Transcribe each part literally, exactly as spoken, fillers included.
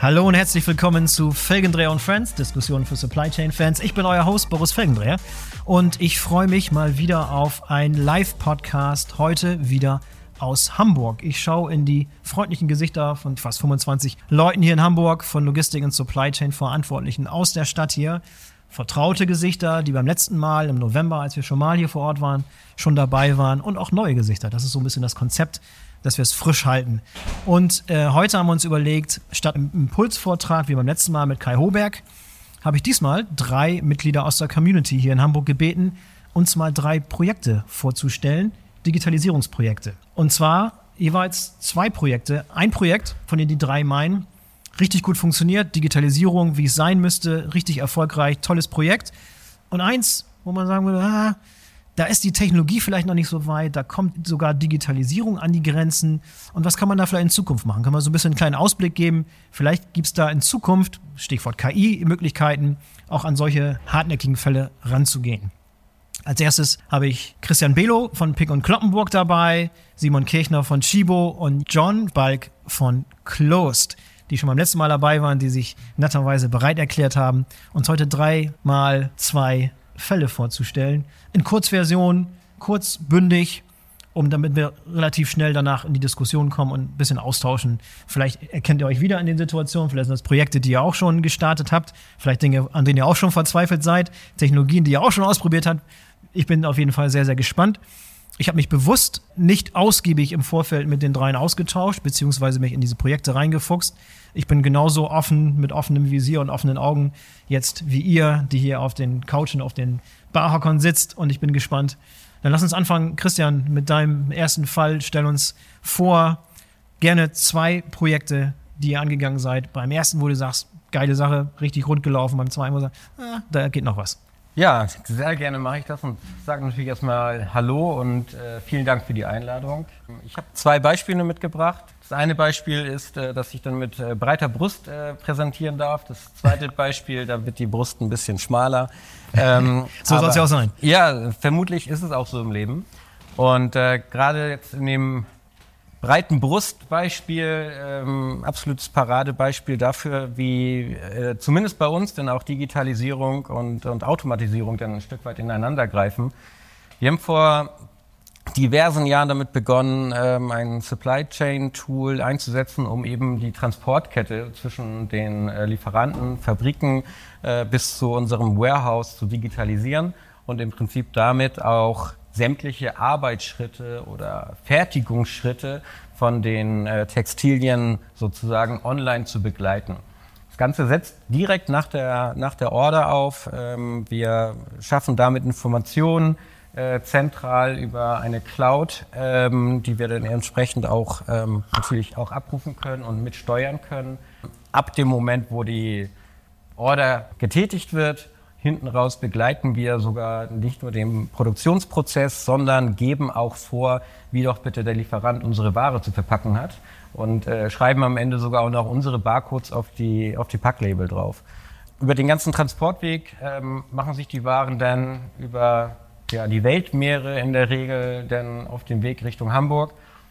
Hallo und herzlich willkommen zu Felgendreher und Friends, Diskussionen für Supply Chain Fans. Ich bin euer Host Boris Felgendreher und ich freue mich mal wieder auf einen Live-Podcast, heute wieder aus Hamburg. Ich schaue in die freundlichen Gesichter von fast fünfundzwanzig Leuten hier in Hamburg, von Logistik und Supply Chain Verantwortlichen aus der Stadt hier. Vertraute Gesichter, die beim letzten Mal im November, als wir schon mal hier vor Ort waren, schon dabei waren, und auch neue Gesichter. Das ist so ein bisschen das Konzept, dass wir es frisch halten. Und äh, heute haben wir uns überlegt, statt einem Impulsvortrag wie beim letzten Mal mit Kai Hoberg, habe ich diesmal drei Mitglieder aus der Community hier in Hamburg gebeten, uns mal drei Projekte vorzustellen, Digitalisierungsprojekte. Und zwar jeweils zwei Projekte. Ein Projekt, von denen die drei meinen, richtig gut funktioniert, Digitalisierung, wie es sein müsste, richtig erfolgreich, tolles Projekt. Und eins, wo man sagen würde, ah, da ist die Technologie vielleicht noch nicht so weit, da kommt sogar Digitalisierung an die Grenzen. Und was kann man da vielleicht in Zukunft machen? Kann man so ein bisschen einen kleinen Ausblick geben? Vielleicht gibt es da in Zukunft, Stichwort K I, Möglichkeiten, auch an solche hartnäckigen Fälle ranzugehen. Als erstes habe ich Christian Below von Pick und Kloppenburg dabei, Simon Kirchner von Chibo und John Balk von Closed, die schon beim letzten Mal dabei waren, die sich netterweise bereit erklärt haben, uns heute dreimal zwei Fälle vorzustellen. In Kurzversion, kurz, bündig, um damit wir relativ schnell danach in die Diskussion kommen und ein bisschen austauschen. Vielleicht erkennt ihr euch wieder in den Situationen, vielleicht sind das Projekte, die ihr auch schon gestartet habt, vielleicht Dinge, an denen ihr auch schon verzweifelt seid, Technologien, die ihr auch schon ausprobiert habt. Ich bin auf jeden Fall sehr, sehr gespannt. Ich habe mich bewusst nicht ausgiebig im Vorfeld mit den dreien ausgetauscht, beziehungsweise mich in diese Projekte reingefuchst. Ich bin genauso offen, mit offenem Visier und offenen Augen jetzt wie ihr, die hier auf den Couchen, auf den Barhockern sitzt, und ich bin gespannt. Dann lass uns anfangen, Christian, mit deinem ersten Fall. Stell uns vor, gerne zwei Projekte, die ihr angegangen seid. Beim ersten, wo du sagst, geile Sache, richtig rund gelaufen. Beim zweiten, wo du sagst, ah, da geht noch was. Ja, sehr gerne mache ich das und sage natürlich erstmal Hallo und äh, vielen Dank für die Einladung. Ich habe zwei Beispiele mitgebracht. Das eine Beispiel ist, äh, dass ich dann mit äh, breiter Brust äh, präsentieren darf. Das zweite Beispiel, da wird die Brust ein bisschen schmaler. Ähm, so soll es ja auch sein. Ja, vermutlich ist es auch so im Leben. Und äh, gerade jetzt in dem breiten Brustbeispiel, ähm, absolutes Paradebeispiel dafür, wie äh, zumindest bei uns denn auch Digitalisierung und, und Automatisierung dann ein Stück weit ineinander greifen. Wir haben vor diversen Jahren damit begonnen, ähm, ein Supply Chain Tool einzusetzen, um eben die Transportkette zwischen den äh, Lieferanten, Fabriken äh, bis zu unserem Warehouse zu digitalisieren und im Prinzip damit auch sämtliche Arbeitsschritte oder Fertigungsschritte von den äh, Textilien sozusagen online zu begleiten. Das Ganze setzt direkt nach der, nach der Order auf. Ähm, wir schaffen damit Informationen äh, zentral über eine Cloud, ähm, die wir dann entsprechend auch ähm, natürlich auch abrufen können und mitsteuern können. Ab dem Moment, wo die Order getätigt wird, hinten raus begleiten wir sogar nicht nur den Produktionsprozess, sondern geben auch vor, wie doch bitte der Lieferant unsere Ware zu verpacken hat, und äh, schreiben am Ende sogar auch noch unsere Barcodes auf die, auf die Packlabel drauf. Über den ganzen Transportweg ähm, machen sich die Waren dann über ja, die Weltmeere in der Regel dann auf dem Weg Richtung Hamburg.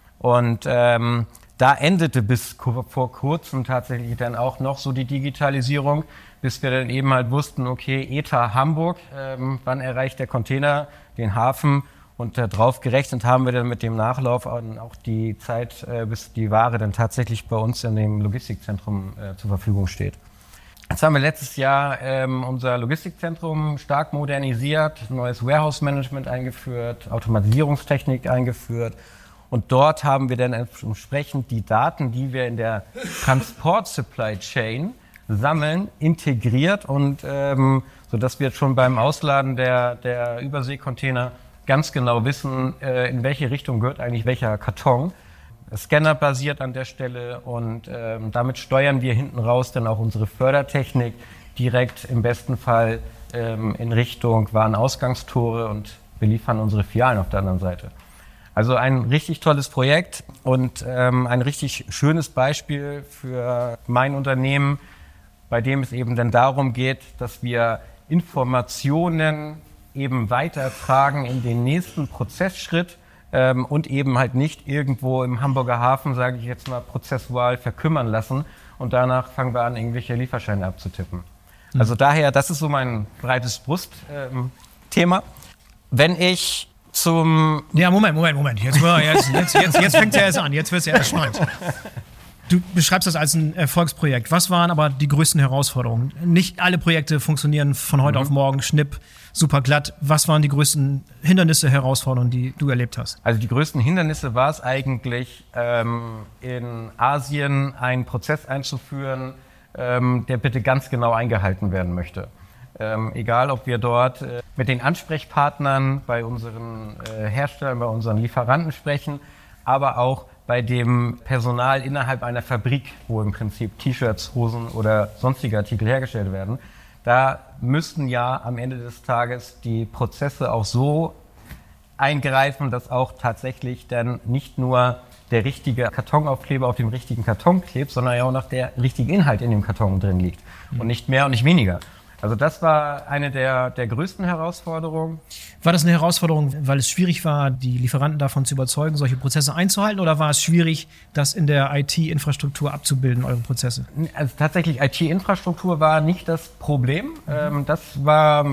Und ähm, da endete bis vor kurzem tatsächlich dann auch noch so die Digitalisierung, bis wir dann eben halt wussten, okay, E T A Hamburg, ähm, wann erreicht der Container den Hafen, und äh, drauf gerechnet haben wir dann mit dem Nachlauf auch die Zeit, äh, bis die Ware dann tatsächlich bei uns in dem Logistikzentrum äh, zur Verfügung steht. Jetzt haben wir letztes Jahr ähm, unser Logistikzentrum stark modernisiert, neues Warehouse-Management eingeführt, Automatisierungstechnik eingeführt. Und dort haben wir dann entsprechend die Daten, die wir in der Transport-Supply Chain sammeln, integriert, und ähm, so dass wir schon beim Ausladen der, der Überseekontainer ganz genau wissen, äh, in welche Richtung gehört eigentlich welcher Karton. Scanner basiert an der Stelle, und ähm, damit steuern wir hinten raus dann auch unsere Fördertechnik direkt im besten Fall ähm, in Richtung Warenausgangstore und beliefern unsere Filialen auf der anderen Seite. Also ein richtig tolles Projekt und ähm, ein richtig schönes Beispiel für mein Unternehmen, bei dem es eben dann darum geht, dass wir Informationen eben weitertragen in den nächsten Prozessschritt ähm, und eben halt nicht irgendwo im Hamburger Hafen, sage ich jetzt mal, prozessual verkümmern lassen und danach fangen wir an, irgendwelche Lieferscheine abzutippen. Mhm. Also daher, das ist so mein breites Brustthema. Ähm, Wenn ich zum... Ja, Moment, Moment, Moment. Jetzt, jetzt, jetzt, jetzt, jetzt fängt es ja erst an. Jetzt wird es ja erst spannend. Du beschreibst das als ein Erfolgsprojekt. Was waren aber die größten Herausforderungen? Nicht alle Projekte funktionieren von heute mhm. auf morgen, schnipp, super glatt. Was waren die größten Hindernisse, Herausforderungen, die du erlebt hast? Also die größten Hindernisse war es eigentlich, ähm, in Asien einen Prozess einzuführen, ähm, der bitte ganz genau eingehalten werden möchte. Ähm, egal, ob wir dort äh, mit den Ansprechpartnern bei unseren äh, Herstellern, bei unseren Lieferanten sprechen, aber auch bei dem Personal innerhalb einer Fabrik, wo im Prinzip T-Shirts, Hosen oder sonstige Artikel hergestellt werden. Da müssten ja am Ende des Tages die Prozesse auch so eingreifen, dass auch tatsächlich dann nicht nur der richtige Kartonaufkleber auf dem richtigen Karton klebt, sondern ja auch noch der richtige Inhalt in dem Karton drin liegt. Mhm. Und nicht mehr und nicht weniger. Also das war eine der, der größten Herausforderungen. War das eine Herausforderung, weil es schwierig war, die Lieferanten davon zu überzeugen, solche Prozesse einzuhalten? Oder war es schwierig, das in der I T-Infrastruktur abzubilden, eure Prozesse? Also tatsächlich, I T-Infrastruktur war nicht das Problem. Mhm. Das war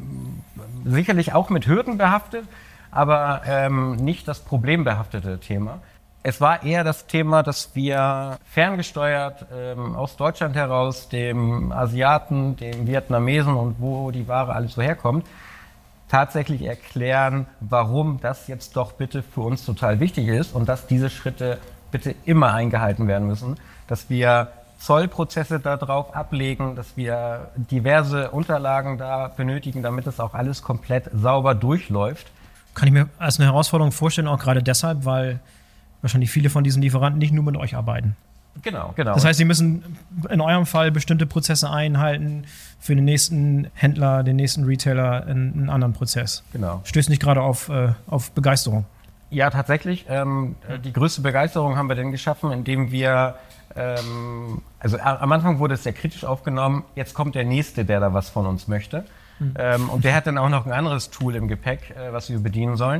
sicherlich auch mit Hürden behaftet, aber nicht das problembehaftete Thema. Es war eher das Thema, dass wir ferngesteuert ähm, aus Deutschland heraus dem Asiaten, dem Vietnamesen und wo die Ware alles so herkommt, tatsächlich erklären, warum das jetzt doch bitte für uns total wichtig ist und dass diese Schritte bitte immer eingehalten werden müssen, dass wir Zollprozesse darauf ablegen, dass wir diverse Unterlagen da benötigen, damit das auch alles komplett sauber durchläuft. Kann ich mir als eine Herausforderung vorstellen, auch gerade deshalb, weil wahrscheinlich viele von diesen Lieferanten nicht nur mit euch arbeiten. Genau, genau. Das heißt, sie müssen in eurem Fall bestimmte Prozesse einhalten, für den nächsten Händler, den nächsten Retailer einen, einen anderen Prozess. Genau. Stößt nicht gerade auf, äh, auf Begeisterung? Ja, tatsächlich. Ähm, die größte Begeisterung haben wir denn geschaffen, indem wir, ähm, also am Anfang wurde es sehr kritisch aufgenommen, jetzt kommt der Nächste, der da was von uns möchte. Mhm. Ähm, und der hat dann auch noch ein anderes Tool im Gepäck, äh, was wir bedienen sollen.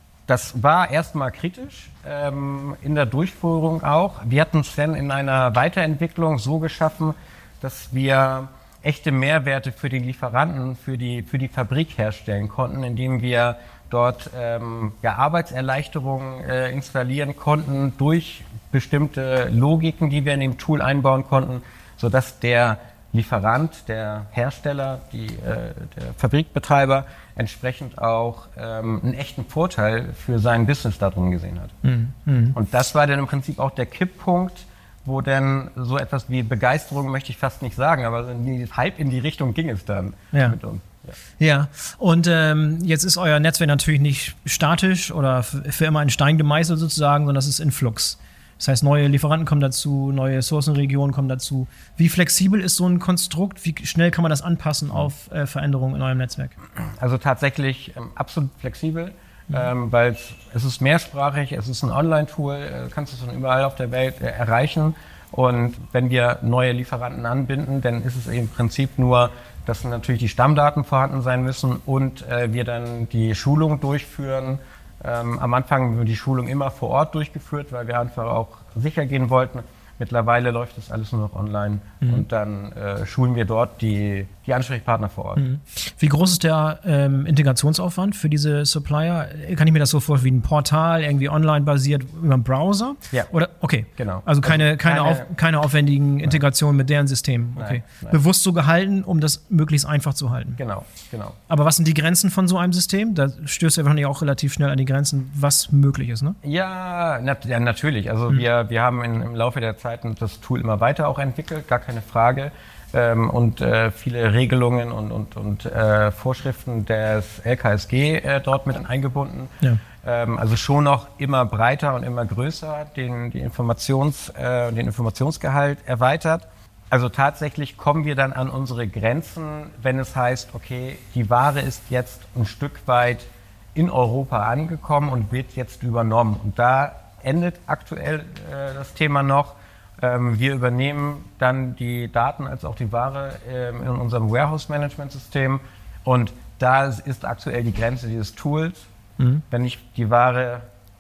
Das war erstmal kritisch, ähm, in der Durchführung auch. Wir hatten es dann in einer Weiterentwicklung so geschaffen, dass wir echte Mehrwerte für den Lieferanten, für die, für die Fabrik herstellen konnten, indem wir dort ähm, ja, Arbeitserleichterungen äh, installieren konnten durch bestimmte Logiken, die wir in dem Tool einbauen konnten, sodass der Lieferant, der Hersteller, die, äh, der Fabrikbetreiber entsprechend auch ähm, einen echten Vorteil für sein Business darin gesehen hat. Mhm. Und das war dann im Prinzip auch der Kipppunkt, wo dann so etwas wie Begeisterung, möchte ich fast nicht sagen, aber halb in die Richtung ging es dann ja. mit uns. Ja, ja. Und ähm, jetzt ist euer Netzwerk natürlich nicht statisch oder für immer in Stein gemeißelt sozusagen, sondern das ist in Flux. Das heißt, neue Lieferanten kommen dazu, neue Sourcenregionen kommen dazu. Wie flexibel ist so ein Konstrukt? Wie schnell kann man das anpassen auf äh, Veränderungen in eurem Netzwerk? Also tatsächlich ähm, absolut flexibel, mhm. ähm, weil es ist mehrsprachig, es ist ein Online-Tool, äh, kannst du es von überall auf der Welt äh, erreichen. Und wenn wir neue Lieferanten anbinden, dann ist es im Prinzip nur, dass natürlich die Stammdaten vorhanden sein müssen und äh, wir dann die Schulung durchführen. Ähm, am Anfang wird die Schulung immer vor Ort durchgeführt, weil wir einfach auch sicher gehen wollten. Mittlerweile läuft das alles nur noch online mhm. und dann äh, schulen wir dort die, die Ansprechpartner vor Ort. Mhm. Wie groß ist der ähm, Integrationsaufwand für diese Supplier? Kann ich mir das so vorstellen wie ein Portal, irgendwie online basiert über einen Browser? Ja. Oder, okay, genau. Also keine, keine, keine, auf, keine aufwendigen nein. Integrationen mit deren Systemen. Okay. Nein, nein. Bewusst so gehalten, um das möglichst einfach zu halten. Genau, genau. Aber was sind die Grenzen von so einem System? Da stößt ihr wahrscheinlich auch relativ schnell an die Grenzen, was möglich ist, ne? Ja, nat- ja natürlich. Also mhm. wir, wir haben in, im Laufe der Zeit das Tool immer weiter auch entwickelt, gar keine Frage. Ähm, und äh, viele Regelungen und, und, und äh, Vorschriften des L K S G äh, dort mit eingebunden. Ja. Ähm, also schon noch immer breiter und immer größer den, die Informations, äh, den Informationsgehalt erweitert. Also tatsächlich kommen wir dann an unsere Grenzen, wenn es heißt, okay, die Ware ist jetzt ein Stück weit in Europa angekommen und wird jetzt übernommen. Und da endet aktuell äh, das Thema noch. Ähm, wir übernehmen dann die Daten als auch die Ware ähm, in unserem Warehouse-Management-System und da ist aktuell die Grenze dieses Tools. Mhm. Wenn ich die Ware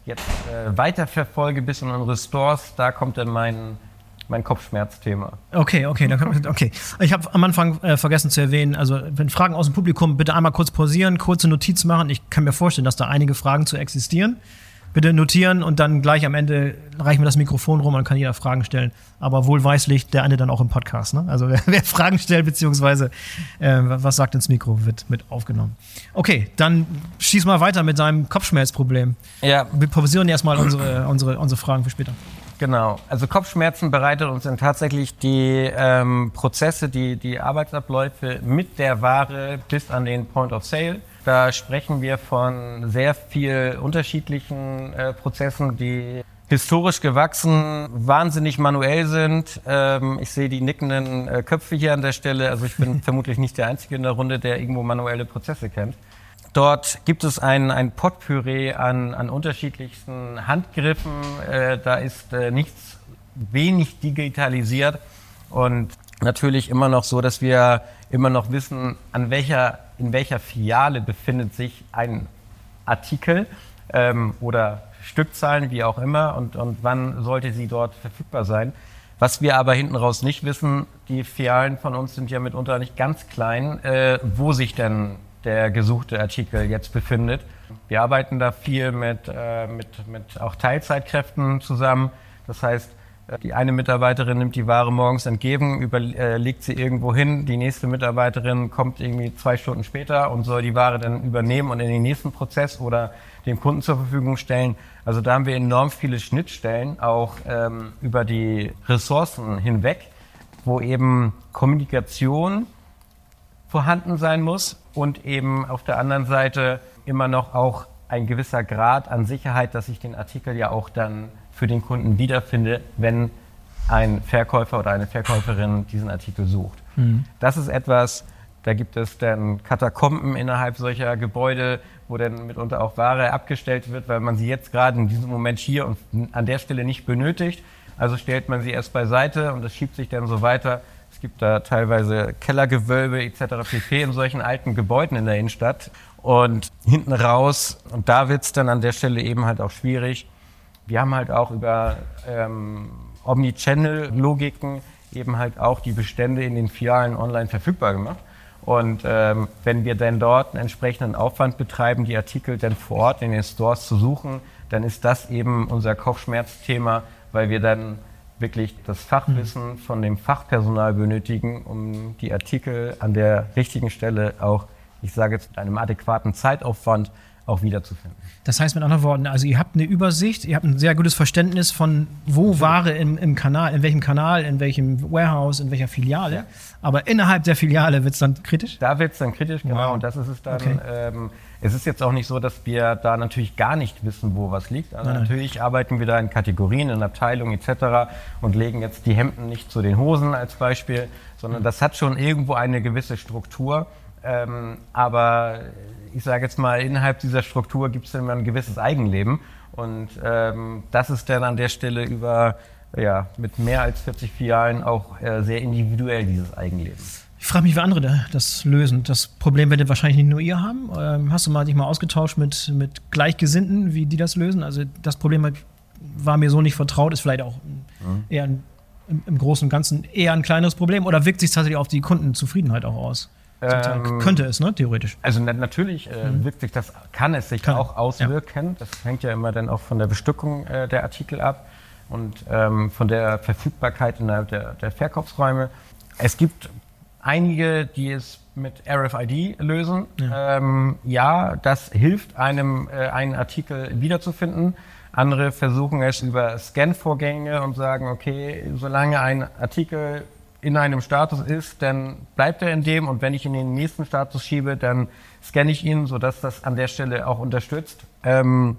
jetzt äh, weiterverfolge bis in unsere Stores, da kommt dann mein, mein Kopfschmerzthema. Okay, okay, dann kann, okay. Ich habe am Anfang äh, vergessen zu erwähnen, also wenn Fragen aus dem Publikum, bitte einmal kurz pausieren, kurze Notiz machen. Ich kann mir vorstellen, dass da einige Fragen zu existieren. Bitte notieren und dann gleich am Ende reichen wir das Mikrofon rum und kann jeder Fragen stellen. Aber wohlweislich der eine dann auch im Podcast. Ne? Also wer, wer Fragen stellt, beziehungsweise äh, was sagt ins Mikro, wird mit aufgenommen. Okay, dann schieß mal weiter mit deinem Kopfschmerzproblem. Ja. Wir pausieren erstmal unsere, unsere, unsere Fragen für später. Genau, also Kopfschmerzen bereitet uns dann tatsächlich die ähm, Prozesse, die, die Arbeitsabläufe mit der Ware bis an den Point of Sale. Da sprechen wir von sehr viel unterschiedlichen äh, Prozessen, die historisch gewachsen, wahnsinnig manuell sind. Ähm, ich sehe die nickenden äh, Köpfe hier an der Stelle. Also ich bin vermutlich nicht der Einzige in der Runde, der irgendwo manuelle Prozesse kennt. Dort gibt es ein, ein Potpourri an, an unterschiedlichsten Handgriffen. Äh, da ist äh, nichts wenig digitalisiert und natürlich immer noch so, dass wir immer noch wissen, an welcher, in welcher Filiale befindet sich ein Artikel ähm, oder Stückzahlen, wie auch immer, und, und wann sollte sie dort verfügbar sein. Was wir aber hinten raus nicht wissen, die Filialen von uns sind ja mitunter nicht ganz klein, äh, wo sich denn der gesuchte Artikel jetzt befindet. Wir arbeiten da viel mit, äh, mit, mit auch Teilzeitkräften zusammen. Das heißt, die eine Mitarbeiterin nimmt die Ware morgens entgegen, über, äh, legt sie irgendwo hin. Die nächste Mitarbeiterin kommt irgendwie zwei Stunden später und soll die Ware dann übernehmen und in den nächsten Prozess oder dem Kunden zur Verfügung stellen. Also da haben wir enorm viele Schnittstellen, auch ähm, über die Ressourcen hinweg, wo eben Kommunikation vorhanden sein muss und eben auf der anderen Seite immer noch auch ein gewisser Grad an Sicherheit, dass ich den Artikel ja auch dann für den Kunden wiederfinde, wenn ein Verkäufer oder eine Verkäuferin diesen Artikel sucht. Mhm. Das ist etwas, da gibt es dann Katakomben innerhalb solcher Gebäude, wo dann mitunter auch Ware abgestellt wird, weil man sie jetzt gerade in diesem Moment hier und an der Stelle nicht benötigt. Also stellt man sie erst beiseite und das schiebt sich dann so weiter. Es gibt da teilweise Kellergewölbe et cetera pp. In solchen alten Gebäuden in der Innenstadt. Und hinten raus, und da wird es dann an der Stelle eben halt auch schwierig. Wir haben halt auch über ähm, Omnichannel-Logiken eben halt auch die Bestände in den Filialen online verfügbar gemacht. Und ähm, wenn wir dann dort einen entsprechenden Aufwand betreiben, die Artikel dann vor Ort in den Stores zu suchen, dann ist das eben unser Kopfschmerzthema, weil wir dann wirklich das Fachwissen von dem Fachpersonal benötigen, um die Artikel an der richtigen Stelle auch, ich sage jetzt mit einem adäquaten Zeitaufwand, auch wiederzufinden. Das heißt mit anderen Worten, also ihr habt eine Übersicht, ihr habt ein sehr gutes Verständnis von, wo Ware im, im Kanal, in welchem Kanal, in welchem Warehouse, in welcher Filiale. Ja. Aber innerhalb der Filiale wird es dann kritisch? Da wird es dann kritisch, genau. Wow. Und das ist es dann. Okay. Ähm, es ist jetzt auch nicht so, dass wir da natürlich gar nicht wissen, wo was liegt. Also nein, natürlich nein. arbeiten wir da in Kategorien, in Abteilungen et cetera und legen jetzt die Hemden nicht zu den Hosen als Beispiel, sondern mhm. das hat schon irgendwo eine gewisse Struktur. Ähm, aber ich sage jetzt mal, innerhalb dieser Struktur gibt es dann immer ein gewisses Eigenleben. Und ähm, das ist dann an der Stelle über, ja, mit mehr als vierzig Filialen auch äh, sehr individuell, dieses Eigenleben. Ich frage mich, wie andere das lösen. Das Problem werdet wahrscheinlich nicht nur ihr haben. Ähm, hast du mal dich mal ausgetauscht mit, mit Gleichgesinnten, wie die das lösen? Also das Problem war mir so nicht vertraut, ist vielleicht auch mhm. eher ein, im, im Großen und Ganzen eher ein kleineres Problem. Oder wirkt sich tatsächlich auf die Kundenzufriedenheit auch aus? Ähm, könnte es, ne, theoretisch. Also na, natürlich äh, mhm. wirkt sich das, kann es sich kann. auch auswirken. Ja. Das hängt ja immer dann auch von der Bestückung äh, der Artikel ab und ähm, von der Verfügbarkeit innerhalb der, der Verkaufsräume. Es gibt einige, die es mit R F I D lösen. Ja, ähm, ja das hilft einem, äh, einen Artikel wiederzufinden. Andere versuchen es über Scan-Vorgänge und sagen, okay, solange ein Artikel in einem Status ist, dann bleibt er in dem und wenn ich in den nächsten Status schiebe, dann scanne ich ihn, sodass das an der Stelle auch unterstützt. Ähm,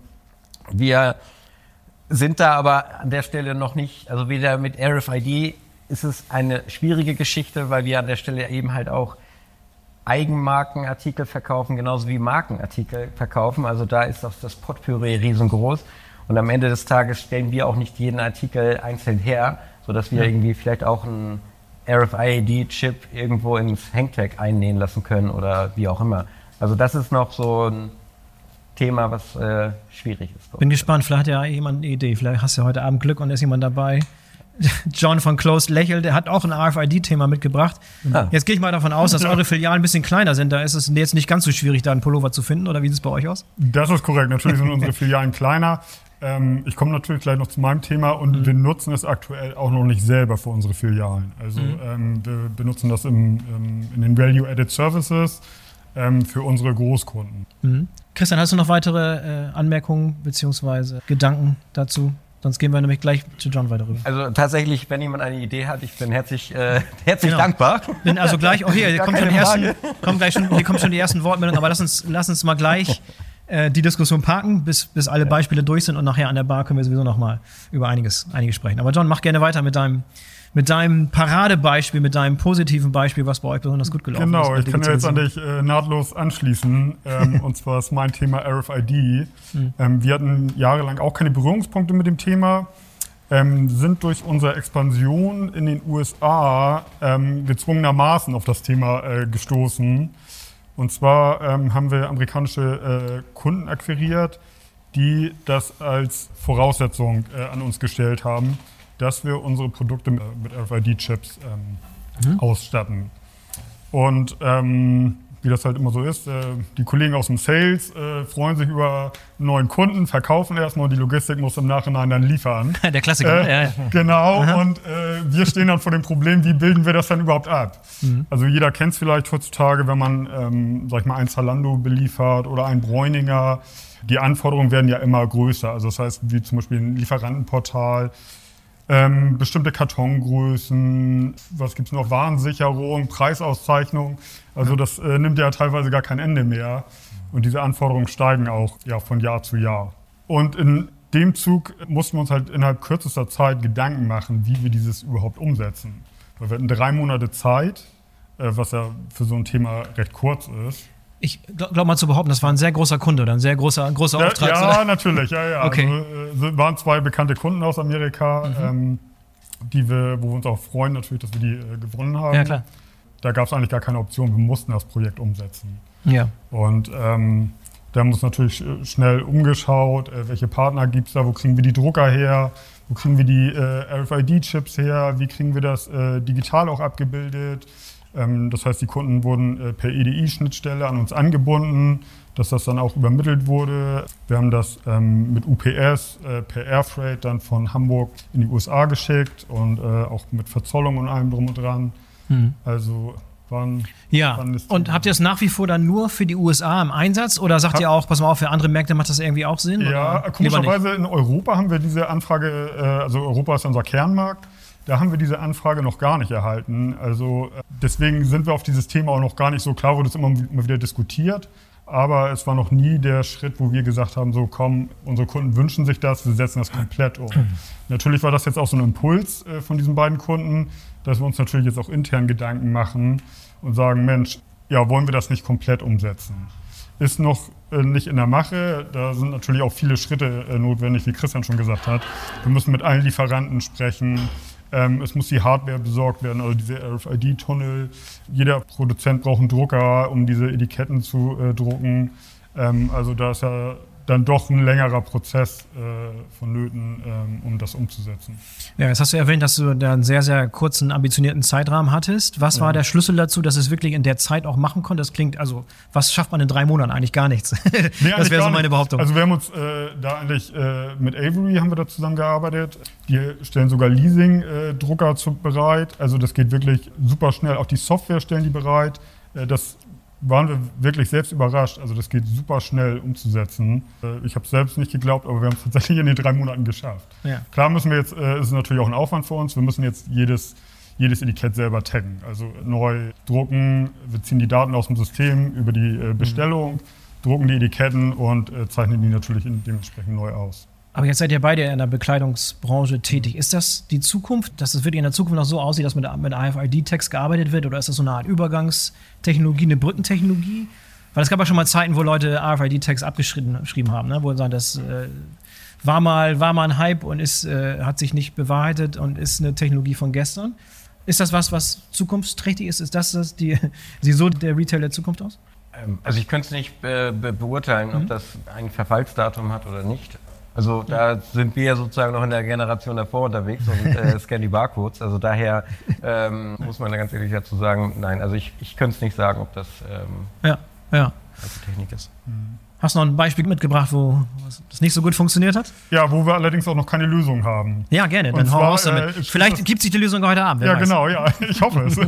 wir sind da aber an der Stelle noch nicht, also weder mit R F I D ist es eine schwierige Geschichte, weil wir an der Stelle eben halt auch Eigenmarkenartikel verkaufen, genauso wie Markenartikel verkaufen. Also da ist auch das Potpourri riesengroß und am Ende des Tages stellen wir auch nicht jeden Artikel einzeln her, sodass wir irgendwie vielleicht auch ein R F I D-Chip irgendwo ins Hangtag einnähen lassen können oder wie auch immer. Also das ist noch so ein Thema, was äh, schwierig ist. Bin gespannt, vielleicht hat ja jemand eine Idee. Vielleicht hast du heute Abend Glück und ist jemand dabei. John von Closed lächelt, der hat auch ein R F I D-Thema mitgebracht. Ah. Jetzt gehe ich mal davon aus, dass eure Filialen ein bisschen kleiner sind. Da ist es jetzt nicht ganz so schwierig, da einen Pullover zu finden. Oder wie sieht es bei euch aus? Das ist korrekt. Natürlich sind unsere Filialen kleiner. Ähm, ich komme natürlich gleich noch zu meinem Thema. Und mhm. wir nutzen es aktuell auch noch nicht selber für unsere Filialen. Also mhm. ähm, wir benutzen das im, ähm, in den Value-Added Services ähm, für unsere Großkunden. Mhm. Christian, hast du noch weitere äh, Anmerkungen bzw. Gedanken dazu? Sonst gehen wir nämlich gleich zu John weiter rüber. Also tatsächlich, wenn jemand eine Idee hat, ich bin herzlich, äh, herzlich genau. dankbar. Bin also gleich, oh hier, hier, kommt schon die ersten, kommt gleich schon, hier kommen schon die ersten Wortmeldungen, aber lass uns, lass uns mal gleich äh, die Diskussion parken, bis, bis alle Beispiele durch sind und nachher an der Bar können wir sowieso noch mal über einiges, einiges sprechen. Aber John, mach gerne weiter mit deinem, mit deinem Paradebeispiel, mit deinem positiven Beispiel, was bei euch besonders gut gelaufen genau, ist. Genau, ich kann ja jetzt an dich äh, nahtlos anschließen. ähm, und zwar ist mein Thema R F I D. Mhm. Ähm, wir hatten jahrelang auch keine Berührungspunkte mit dem Thema, ähm, sind durch unsere Expansion in den U S A ähm, gezwungenermaßen auf das Thema äh, gestoßen. Und zwar ähm, haben wir amerikanische äh, Kunden akquiriert, die das als Voraussetzung äh, an uns gestellt haben, dass wir unsere Produkte mit, mit R F I D-Chips ähm, mhm. ausstatten. Und ähm, wie das halt immer so ist, äh, die Kollegen aus dem Sales äh, freuen sich über einen neuen Kunden, verkaufen erstmal und die Logistik muss im Nachhinein dann liefern. Der Klassiker. Äh, ja, ja. Genau, Aha. und äh, wir stehen dann vor dem Problem, wie bilden wir das dann überhaupt ab? Mhm. Also jeder kennt es vielleicht heutzutage, wenn man, ähm, sag ich mal, ein Zalando beliefert oder ein Bräuninger. Die Anforderungen werden ja immer größer. Also das heißt, wie zum Beispiel ein Lieferantenportal, Ähm, bestimmte Kartongrößen, was gibt's noch, Warensicherung, Preisauszeichnung. Also das äh, nimmt ja teilweise gar kein Ende mehr. Und diese Anforderungen steigen auch ja, von Jahr zu Jahr. Und in dem Zug mussten wir uns halt innerhalb kürzester Zeit Gedanken machen, wie wir dieses überhaupt umsetzen. Weil wir hatten drei Monate Zeit, äh, was ja für so ein Thema recht kurz ist. Ich glaube mal zu behaupten, das war ein sehr großer Kunde oder ein sehr großer, großer ja, Auftrag. Ja, oder? Natürlich. Ja, ja. Okay. Also, äh, waren zwei bekannte Kunden aus Amerika, mhm. ähm, die wir, wo wir uns auch freuen, natürlich, dass wir die äh, gewonnen haben. Ja, klar. Da gab es eigentlich gar keine Option. Wir mussten das Projekt umsetzen. Ja. Und ähm, da haben wir uns natürlich schnell umgeschaut, äh, welche Partner gibt es da, wo kriegen wir die Drucker her, wo kriegen wir die äh, R F I D-Chips her, wie kriegen wir das äh, digital auch abgebildet. Das heißt, die Kunden wurden per E D I-Schnittstelle an uns angebunden, dass das dann auch übermittelt wurde. Wir haben das ähm, mit U P S äh, per Airfreight dann von Hamburg in die U S A geschickt und äh, auch mit Verzollung und allem drum und dran. Mhm. Also waren Ja, und habt ihr es nach wie vor dann nur für die U S A im Einsatz oder sagt Hab, ihr auch, pass mal auf, für andere Märkte macht das irgendwie auch Sinn? Ja, oder? Komischerweise in Europa haben wir diese Anfrage, äh, also Europa ist unser Kernmarkt. Da haben wir diese Anfrage noch gar nicht erhalten. Also deswegen sind wir auf dieses Thema auch noch gar nicht so klar, wurde es immer, immer wieder diskutiert. Aber es war noch nie der Schritt, wo wir gesagt haben, so komm, unsere Kunden wünschen sich das, wir setzen das komplett um. Natürlich war das jetzt auch so ein Impuls äh, von diesen beiden Kunden, dass wir uns natürlich jetzt auch intern Gedanken machen und sagen, Mensch, ja, wollen wir das nicht komplett umsetzen? Ist noch äh, nicht in der Mache. Da sind natürlich auch viele Schritte äh, notwendig, wie Christian schon gesagt hat. Wir müssen mit allen Lieferanten sprechen. Ähm, es muss die Hardware besorgt werden, also diese R F I D-Tunnel. Jeder Produzent braucht einen Drucker, um diese Etiketten zu äh, drucken. Ähm, also da ist ja dann doch ein längerer Prozess äh, vonnöten, ähm, um das umzusetzen. Ja, jetzt hast du erwähnt, dass du da einen sehr, sehr kurzen, ambitionierten Zeitrahmen hattest. Was ja. war der Schlüssel dazu, dass es wirklich in der Zeit auch machen konnte? Das klingt, also, was schafft man in drei Monaten? Eigentlich gar nichts. Nee, das wäre so meine Behauptung. Also wir haben uns äh, da eigentlich äh, mit Avery haben wir da zusammengearbeitet. Die stellen sogar Leasing-Drucker äh, bereit. Also das geht wirklich super schnell. Auch die Software stellen die bereit. Äh, das waren wir wirklich selbst überrascht. Also das geht super schnell umzusetzen. Ich habe es selbst nicht geglaubt, aber wir haben es tatsächlich in den drei Monaten geschafft. Ja. Klar müssen wir jetzt, äh, ist natürlich auch ein Aufwand für uns, wir müssen jetzt jedes, jedes Etikett selber taggen. Also neu drucken, wir ziehen die Daten aus dem System über die äh, Bestellung, mhm. drucken die Etiketten und äh, zeichnen die natürlich dementsprechend neu aus. Aber jetzt seid ihr beide in der Bekleidungsbranche tätig. Ist das die Zukunft, dass es wirklich in der Zukunft noch so aussieht, dass mit, mit R F I D-Tags gearbeitet wird? Oder ist das so eine Art Übergangstechnologie, eine Brückentechnologie? Weil es gab ja schon mal Zeiten, wo Leute R F I D-Tags abgeschrieben haben, ne? Wo sie sagen, das äh, war, mal, war mal ein Hype und ist, äh, hat sich nicht bewahrheitet und ist eine Technologie von gestern. Ist das was, was zukunftsträchtig ist? Ist das, das die, sieht so der Retail der Zukunft aus? Ähm, also ich könnte es nicht be- be- beurteilen, mhm. ob das ein Verfallsdatum hat oder nicht. Also da ja. sind wir ja sozusagen noch in der Generation davor unterwegs und äh, scannen die Barcodes. Also daher ähm, muss man da ganz ehrlich dazu sagen, nein, also ich, ich könnte es nicht sagen, ob das ähm, ja, ja. also Technik ist. Mhm. Hast du noch ein Beispiel mitgebracht, wo das nicht so gut funktioniert hat? Ja, wo wir allerdings auch noch keine Lösung haben. Ja, gerne, dann hau raus damit. Äh, Vielleicht gibt sich die Lösung heute Abend. Ja, weiß. genau, ja, ich hoffe es.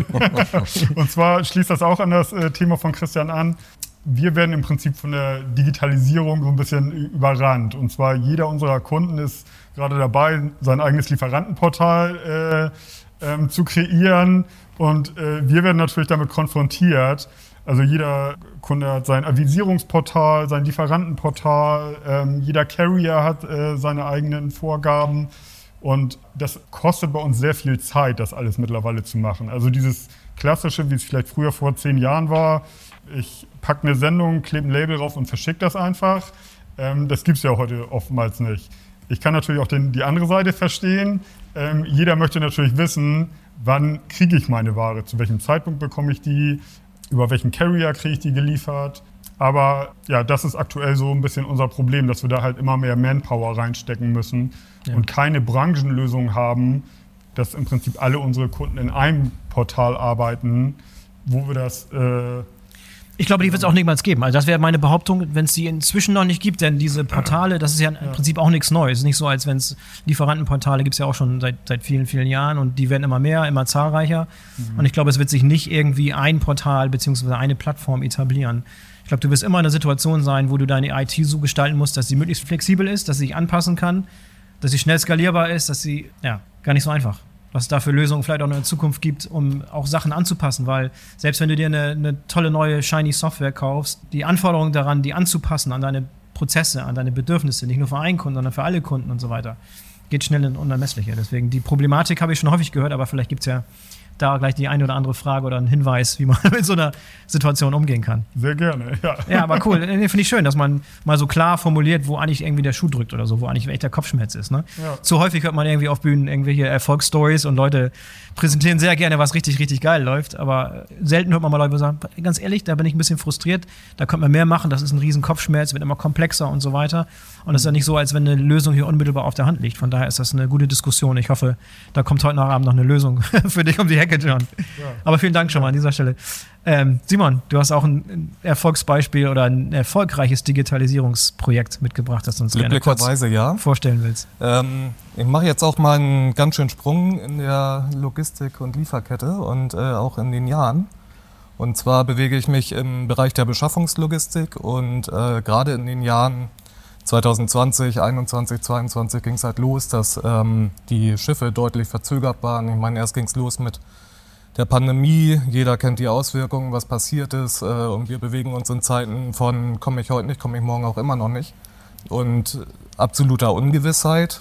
Und zwar schließt das auch an das äh, Thema von Christian an. Wir werden im Prinzip von der Digitalisierung so ein bisschen überrannt. Und zwar jeder unserer Kunden ist gerade dabei, sein eigenes Lieferantenportal äh, ähm, zu kreieren. Und äh, wir werden natürlich damit konfrontiert. Also jeder Kunde hat sein Avisierungsportal, sein Lieferantenportal, ähm, jeder Carrier hat äh, seine eigenen Vorgaben. Und das kostet bei uns sehr viel Zeit, das alles mittlerweile zu machen. Also dieses Klassische, wie es vielleicht früher vor zehn Jahren war, ich packe eine Sendung, klebe ein Label drauf und verschicke das einfach. Ähm, das gibt es ja heute oftmals nicht. Ich kann natürlich auch den, die andere Seite verstehen. Ähm, jeder möchte natürlich wissen, wann kriege ich meine Ware, zu welchem Zeitpunkt bekomme ich die, über welchen Carrier kriege ich die geliefert. Aber ja, das ist aktuell so ein bisschen unser Problem, dass wir da halt immer mehr Manpower reinstecken müssen ja. und keine Branchenlösung haben, dass im Prinzip alle unsere Kunden in einem Portal arbeiten, wo wir das... Äh, Ich glaube, die wird es auch niemals geben. Also das wäre meine Behauptung, wenn es die inzwischen noch nicht gibt, denn diese Portale, das ist ja im ja. Prinzip auch nichts Neues. Es ist nicht so, als wenn es Lieferantenportale gibt es ja auch schon seit, seit vielen, vielen Jahren und die werden immer mehr, immer zahlreicher. Mhm. Und ich glaube, es wird sich nicht irgendwie ein Portal bzw. eine Plattform etablieren. Ich glaube, du wirst immer in einer Situation sein, wo du deine I T so gestalten musst, dass sie möglichst flexibel ist, dass sie sich anpassen kann, dass sie schnell skalierbar ist, dass sie, ja, gar nicht so einfach. Was es da für Lösungen vielleicht auch in der Zukunft gibt, um auch Sachen anzupassen, weil selbst wenn du dir eine, eine tolle neue shiny Software kaufst, die Anforderungen daran, die anzupassen an deine Prozesse, an deine Bedürfnisse, nicht nur für einen Kunden, sondern für alle Kunden und so weiter, geht schnell in Unermessliche. Deswegen die Problematik habe ich schon häufig gehört, aber vielleicht gibt es ja da gleich die eine oder andere Frage oder einen Hinweis, wie man mit so einer Situation umgehen kann. Sehr gerne, ja. Ja, aber cool. Finde ich schön, dass man mal so klar formuliert, wo eigentlich irgendwie der Schuh drückt oder so, wo eigentlich echt der Kopfschmerz ist. Ne? Ja. Zu häufig hört man irgendwie auf Bühnen irgendwelche Erfolgsstories und Leute präsentieren sehr gerne, was richtig, richtig geil läuft, aber selten hört man mal Leute sagen, ganz ehrlich, da bin ich ein bisschen frustriert, da könnte man mehr machen, das ist ein riesen Kopfschmerz, wird immer komplexer und so weiter. Und es ist ja nicht so, als wenn eine Lösung hier unmittelbar auf der Hand liegt. Von daher ist das eine gute Diskussion. Ich hoffe, da kommt heute Abend noch eine Lösung für dich um die Ecke, John. Ja. Aber vielen Dank schon mal an dieser Stelle. Ähm, Simon, du hast auch ein Erfolgsbeispiel oder ein erfolgreiches Digitalisierungsprojekt mitgebracht, das du uns gerne kurz ja. vorstellen willst. Ähm, ich mache jetzt auch mal einen ganz schönen Sprung in der Logistik- und Lieferkette und äh, auch in den Jahren. Und zwar bewege ich mich im Bereich der Beschaffungslogistik und äh, gerade in den Jahren zwanzig zwanzig, einundzwanzig, zweiundzwanzig ging es halt los, dass ähm, die Schiffe deutlich verzögert waren. Ich meine, erst ging es los mit der Pandemie, jeder kennt die Auswirkungen, was passiert ist äh, und wir bewegen uns in Zeiten von komme ich heute nicht, komme ich morgen auch immer noch nicht und absoluter Ungewissheit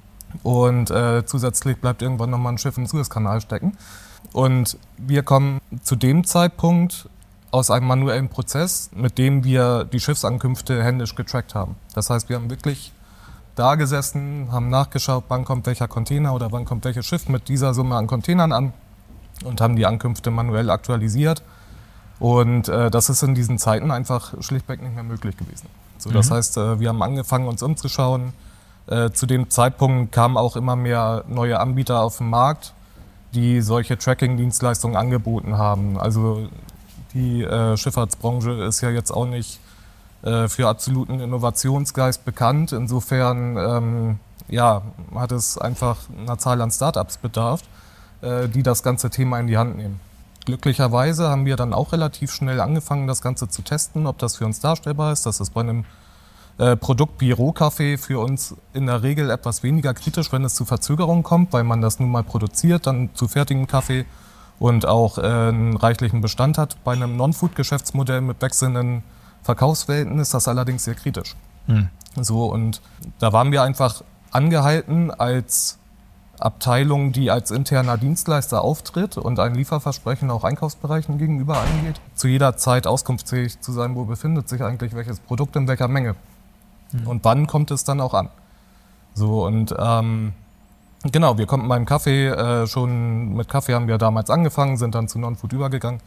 und äh, zusätzlich bleibt irgendwann nochmal ein Schiff im Suezkanal stecken und wir kommen zu dem Zeitpunkt aus einem manuellen Prozess, mit dem wir die Schiffsankünfte händisch getrackt haben. Das heißt, wir haben wirklich da gesessen, haben nachgeschaut, wann kommt welcher Container oder wann kommt welches Schiff mit dieser Summe an Containern an und haben die Ankünfte manuell aktualisiert. Und äh, das ist in diesen Zeiten einfach schlichtweg nicht mehr möglich gewesen. So, das mhm. heißt, äh, wir haben angefangen, uns umzuschauen. Äh, zu dem Zeitpunkt kamen auch immer mehr neue Anbieter auf den Markt, die solche Tracking-Dienstleistungen angeboten haben. Also die äh, Schifffahrtsbranche ist ja jetzt auch nicht äh, für absoluten Innovationsgeist bekannt. Insofern ähm, ja, hat es einfach einer Zahl an Startups bedarf, äh, die das ganze Thema in die Hand nehmen. Glücklicherweise haben wir dann auch relativ schnell angefangen, das Ganze zu testen, ob das für uns darstellbar ist. Das ist bei einem äh, Produkt wie Rohkaffee für uns in der Regel etwas weniger kritisch, wenn es zu Verzögerungen kommt, weil man das nun mal produziert, dann zu fertigem Kaffee und auch äh, einen reichlichen Bestand hat. Bei einem Non-Food-Geschäftsmodell mit wechselnden Verkaufswelten ist das allerdings sehr kritisch. Hm. So, und da waren wir einfach angehalten als Abteilung, die als interner Dienstleister auftritt und ein Lieferversprechen auch Einkaufsbereichen gegenüber eingeht, zu jeder Zeit auskunftsfähig zu sein, wo befindet sich eigentlich welches Produkt in welcher Menge. Hm. Und wann kommt es dann auch an. So, und ähm, genau, wir konnten beim Kaffee äh, schon, mit Kaffee haben wir damals angefangen, sind dann zu Non-Food übergegangen.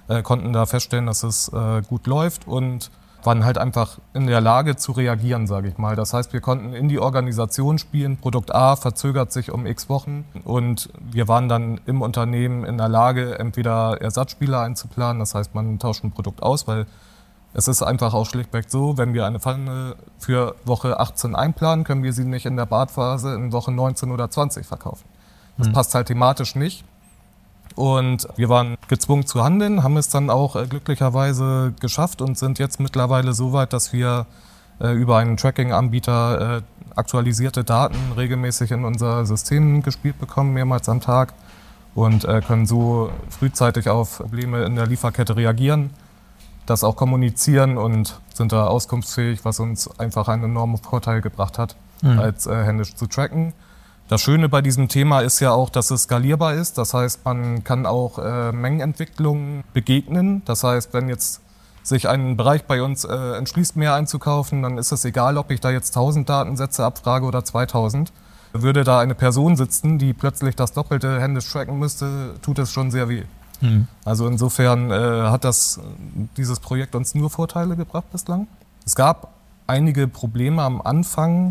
äh, konnten da feststellen, dass es äh, gut läuft und waren halt einfach in der Lage zu reagieren, sage ich mal. Das heißt, wir konnten in die Organisation spielen, Produkt A verzögert sich um x Wochen und wir waren dann im Unternehmen in der Lage, entweder Ersatzspieler einzuplanen, das heißt, man tauscht ein Produkt aus, weil es ist einfach auch schlichtweg so, wenn wir eine Pfanne für Woche achtzehn einplanen, können wir sie nicht in der Badphase in Woche neunzehn oder zwanzig verkaufen. Das mhm. passt halt thematisch nicht. Und wir waren gezwungen zu handeln, haben es dann auch äh, glücklicherweise geschafft und sind jetzt mittlerweile so weit, dass wir äh, über einen Tracking-Anbieter äh, aktualisierte Daten regelmäßig in unser System gespielt bekommen, mehrmals am Tag und äh, können so frühzeitig auf Probleme in der Lieferkette reagieren, das auch kommunizieren und sind da auskunftsfähig, was uns einfach einen enormen Vorteil gebracht hat, mhm. als äh, händisch zu tracken. Das Schöne bei diesem Thema ist ja auch, dass es skalierbar ist. Das heißt, man kann auch äh, Mengenentwicklungen begegnen. Das heißt, wenn jetzt sich ein Bereich bei uns äh, entschließt, mehr einzukaufen, dann ist es egal, ob ich da jetzt tausend Datensätze abfrage oder zweitausend. Würde da eine Person sitzen, die plötzlich das Doppelte händisch tracken müsste, tut es schon sehr weh. Mhm. Also insofern äh, hat das, dieses Projekt uns nur Vorteile gebracht bislang. Es gab einige Probleme am Anfang.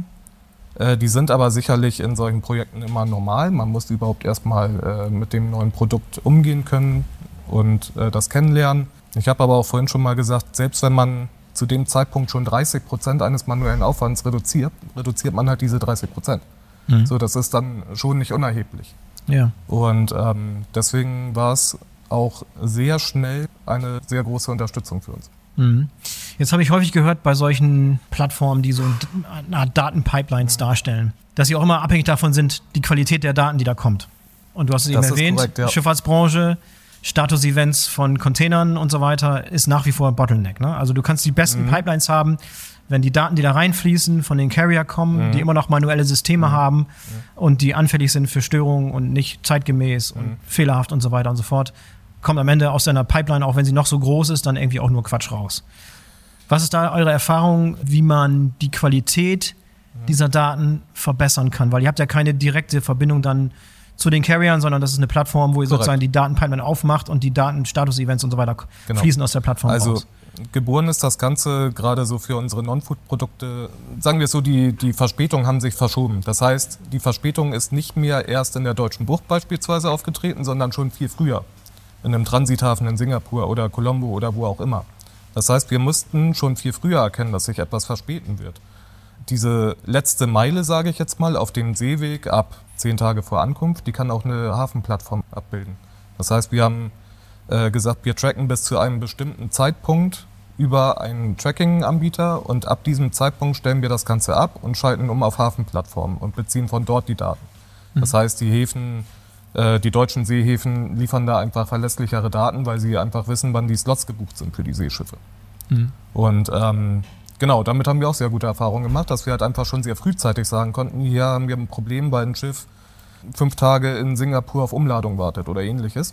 Die sind aber sicherlich in solchen Projekten immer normal. Man muss überhaupt erstmal äh, mit dem neuen Produkt umgehen können und äh, das kennenlernen. Ich habe aber auch vorhin schon mal gesagt, selbst wenn man zu dem Zeitpunkt schon dreißig Prozent eines manuellen Aufwands reduziert, reduziert man halt diese dreißig Prozent. Mhm. So, das ist dann schon nicht unerheblich. Ja. Und ähm, deswegen war es auch sehr schnell eine sehr große Unterstützung für uns. Jetzt habe ich häufig gehört bei solchen Plattformen, die so eine Art Datenpipelines darstellen, dass sie auch immer abhängig davon sind, die Qualität der Daten, die da kommt. Und du hast es eben erwähnt, korrekt, ja. Schifffahrtsbranche, Status-Events von Containern und so weiter ist nach wie vor ein Bottleneck. Ne? Also du kannst die besten mhm. Pipelines haben, wenn die Daten, die da reinfließen, von den Carrier kommen, mhm. die immer noch manuelle Systeme mhm. haben mhm. und die anfällig sind für Störungen und nicht zeitgemäß mhm. und fehlerhaft und so weiter und so fort, kommt am Ende aus deiner Pipeline, auch wenn sie noch so groß ist, dann irgendwie auch nur Quatsch raus. Was ist da eure Erfahrung, wie man die Qualität dieser Daten verbessern kann? Weil ihr habt ja keine direkte Verbindung dann zu den Carriern, sondern das ist eine Plattform, wo ihr Korrekt. sozusagen die Datenpipeline aufmacht und die Daten, Status-Events und so weiter genau. fließen aus der Plattform also, raus. Geboren ist das Ganze gerade so für unsere Non-Food-Produkte, sagen wir es so, die, die Verspätungen haben sich verschoben. Das heißt, die Verspätung ist nicht mehr erst in der Deutschen Bucht beispielsweise aufgetreten, sondern schon viel früher. In einem Transithafen in Singapur oder Colombo oder wo auch immer. Das heißt, wir mussten schon viel früher erkennen, dass sich etwas verspäten wird. Diese letzte Meile, sage ich jetzt mal, auf dem Seeweg ab zehn Tage vor Ankunft, die kann auch eine Hafenplattform abbilden. Das heißt, wir haben äh, gesagt, wir tracken bis zu einem bestimmten Zeitpunkt über einen Tracking-Anbieter und ab diesem Zeitpunkt stellen wir das Ganze ab und schalten um auf Hafenplattformen und beziehen von dort die Daten. Mhm. Das heißt, die Häfen Die deutschen Seehäfen liefern da einfach verlässlichere Daten, weil sie einfach wissen, wann die Slots gebucht sind für die Seeschiffe. Mhm. Und ähm, genau, damit haben wir auch sehr gute Erfahrungen gemacht, dass wir halt einfach schon sehr frühzeitig sagen konnten, hier haben wir ein Problem, weil ein Schiff fünf Tage in Singapur auf Umladung wartet oder ähnliches.